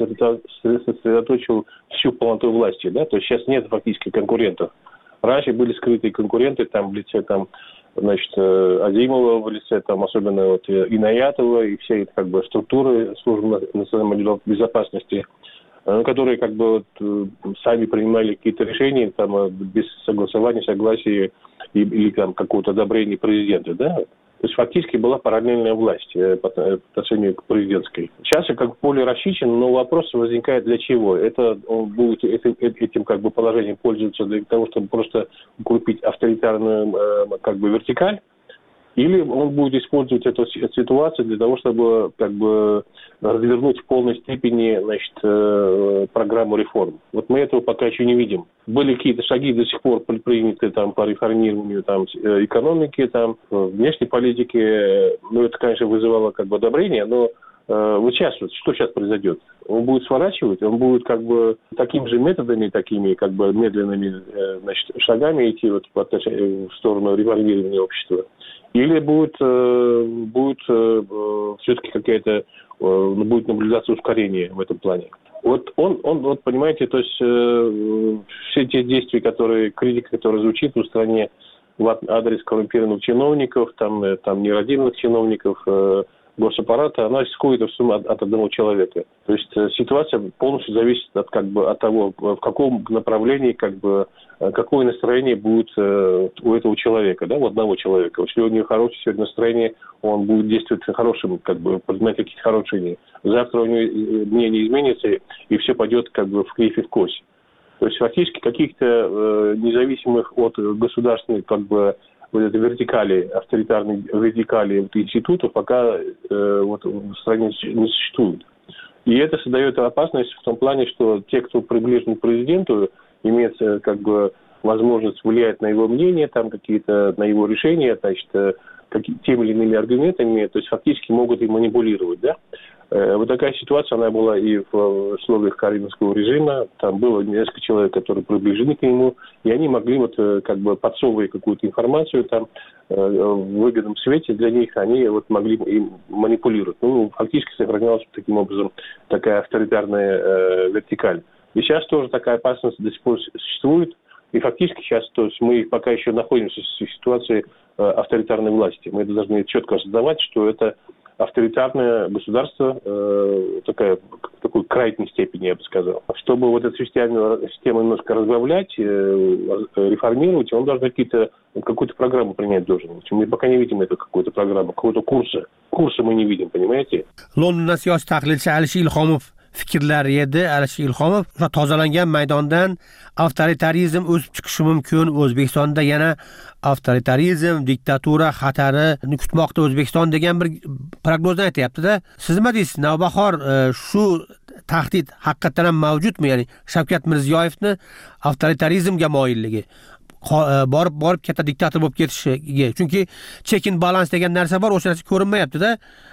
сосредоточил всю полноту власти, да, то есть сейчас нет фактически конкурентов. Раньше были скрытые конкуренты, там, в лице, там, значит, Азимова, в лице, там, особенно вот Инаятова и все эти, как бы, структуры службы национальной безопасности, которые, как бы, вот, сами принимали какие-то решения, там, без согласования, согласия или, там, какого-то одобрения президента, да. То есть фактически была параллельная власть по отношению к президентской. Сейчас как поле расчищено, но вопрос возникает для чего? Это он будет этим, этим как бы положением пользоваться для того, чтобы просто укрепить авторитарную как бы вертикаль, или он будет использовать эту ситуацию для того, чтобы как бы развернуть в полной степени, значит, программу реформ. Вот мы этого пока еще не видим. Были какие-то шаги до сих пор предприняты там по реформированию там экономики, там внешней политики. Ну, это, конечно, вызывало как бы одобрение, но э, вот сейчас вот, что сейчас произойдет? Он будет сворачивать, он будет как бы такими же методами, такими как бы медленными э, значит, шагами идти вот по отношению, в сторону реформирования общества. Или будет, э, будет э, все-таки какая-то, э, будет наблюдаться ускорение в этом плане. Вот он, он, вот понимаете, то есть э, все те действия, которые, критика, которая звучит в стране в адрес коррумпированных чиновников, там, э, там нерадивых чиновников, э, госаппарата, она исходит в сумме от, от одного человека. То есть э, ситуация полностью зависит от, как бы, от того, в каком направлении, как бы, какое настроение будет э, у этого человека, да, у одного человека. Если у него хорошее сегодня настроение, он будет действовать хорошим, как бы, принимать какие-то хорошие решения. Завтра у него мнение изменится, и все пойдет как бы в кривь и в кось. То есть фактически каких-то э, независимых от государственных, как бы, вот этой вертикали, авторитарной вертикали вот, институтов пока э, вот, в стране не существует. И это создает опасность в том плане, что те, кто приближен к президенту, имеет как бы возможность влиять на его мнение, там какие-то на его решения, значит, какие, теми или иными аргументами, то есть фактически могут и манипулировать, да. Вот такая ситуация, она была и в условиях каримовского режима, там было несколько человек, которые приближены к нему, и они могли вот как бы подсовывая какую-то информацию там в выгодном свете для них, они вот могли им манипулировать. Ну, фактически сохранялась таким образом такая авторитарная э, вертикаль. И сейчас тоже такая опасность до сих пор существует, и фактически сейчас, то есть мы пока еще находимся в ситуации э, авторитарной власти. Мы должны четко осознавать, что это авторитарное государство, э, такая, в такой крайней степени, я бы сказал. Чтобы вот эту систему, систему немножко разбавлять, э, реформировать, он должен какие-то, какую-то программу принять должен. Мы пока не видим эту какую-то программу, какого-то курса. Курса мы не видим, понимаете? Londonda siyosiy tahlilchi Alisher Ilhomov fikrlari edi. Alisher Ilhomov tozalangan maydondan avtoritarizm o'sib chiqishi mumkin. O'zbekistonda yana avtoritarizm, diktatura xatarini kutmoqda O'zbekiston degan bir prognozni aytayapti-da. Siz nima deysiz? Navbahor shu tahdid haqiqatan ham mavjudmi? Ya'ni Shavkat Mirziyoyevni avtoritarizmga moyilligi, borib borib katta diktator bo'lib ketishiga. Chunki check and balance degan narsa bor, o'sha narsa ko'rinmayapti-da.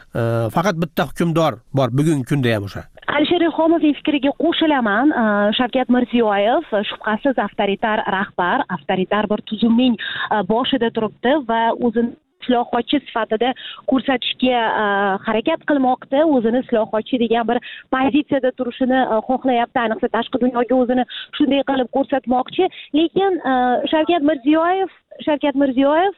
Faqat bitta hukmdor bor bugungi kunda ham o'sha. Alisher Ilhomovning fikriga qo'shilaman. Shavkat Mirziyoyev shubhasiz avtoritar rahbar, avtoritar bir tuzumning boshida turibdi va o'zini islohotchi sifatida ko'rsatishga harakat qilmoqda, o'zini islohotchi degan bir pozitsiyada turishini xohlayapti, ayniqsa tashqi dunyoga o'zini shunday qilib ko'rsatmoqchi. Lekin Shavkat Mirziyoyev, Shavkat Mirziyoyev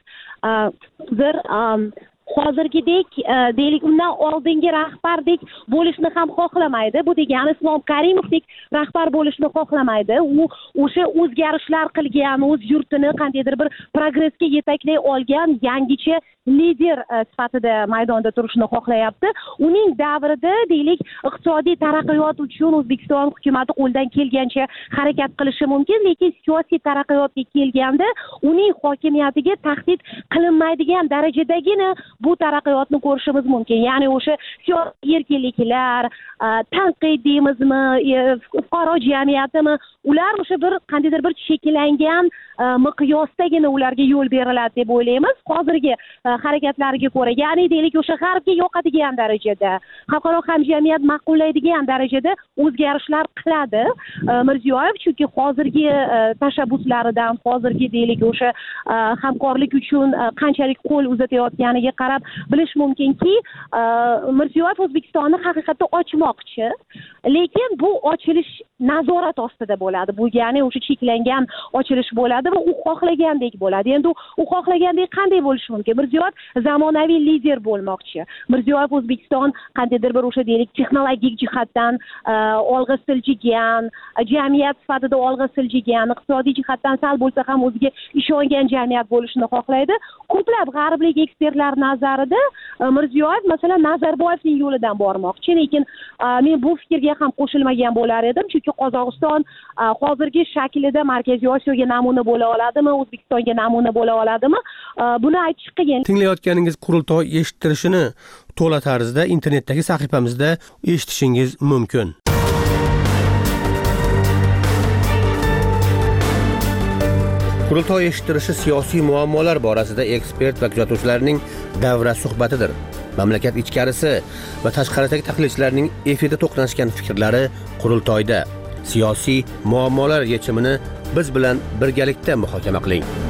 bir hozirgidek deylik undan oldingi rahbardek bo'lishni ham xohlamaydi. Bu degani Islom Karimovdek rahbar bo'lishni xohlamaydi. U o'sha o'zgarishlar qilgan, o'z yurtini qandaydir bir progressga yetaklay olgan yangicha lider sifatida maydonda turishni xohlayapti. Uning davrida deylik iqtisodiy taraqqiyot uchun O'zbekiston hukumatı qo'ldan kelgancha harakat qilishi mumkin, lekin siyosiy taraqqiyotga kelganda uning hokimiyatiga tahdid qilinmaydigan darajadagina bu taraqqiyotni ko'rishimiz mumkin. Ya'ni o'sha siyosiy erkinliklar, tanqid deymizmi, fuqaro jamiyatimi, ular o'sha bir qandaydir bir shakllangan miqyosdagina ularga yo'l beriladi deb o'ylaymiz. Hozirgi harakatlariga ko'ra, ya'ni deylik o'sha g'arbga yoqadigan darajada, xalqaro hamjamiyat ma'qullaydigan darajada o'zgarishlar qiladi Mirziyoyev, chunki hozirgi tashabbuslaridan, hozirgi deylik o'sha hamkorlik uchun qanchalik qo'l uzatayotganiga qarab bilish mumkinki, Mirziyoyev O'zbekistonni haqiqatda ochmoqchi, lekin bu ochilish nazorat ostida bo'ladi. Bu ya'ni o'sha cheklangan ochilish bo'ladi va u xohlagandek bo'ladi. Endi u xohlagandek qanday bo'lishi mumkin? Mirziyoyev zamonaviy lider bo'lmoqchi. Mirziyoyev O'zbekiston qandaydir bir o'sha deylik texnologik jihatdan olg'a siljigan, jamiyat sifatida olg'a siljigan, iqtisodiy jihatdan sal bo'lsa ham o'ziga ishongan jamiyat bo'lishini xohlaydi. Ko'plab g'arblik ekspertlar nazarida Mirziyoyev masalan Nazarboyevning yo'lidan bormoqchi, lekin men bu fikrga ham qo'shilmagan bo'lar edim, chunki Qozog'iston hozirgi shaklida Markaziy Osiyoga namuna bo'la oladimi, O'zbekistonga namuna bo'la oladimi? Buni aytish qiyin. Tinglayotganingiz qurultoy eshittirishini to'la tarzda internetdagi sahifamizda eshitishingiz mumkin. Qurultoy eshittirishi siyosiy muammolar borasida ekspert va kuzatuvchilarning davra suhbatidir. Mamlakat ichkarisi va tashqaridagi tahlilchilarning efirda to'qnashgan fikrlari qurultoyda. Siyosiy muammolar yechimini biz bilan birgalikda muhokama qiling.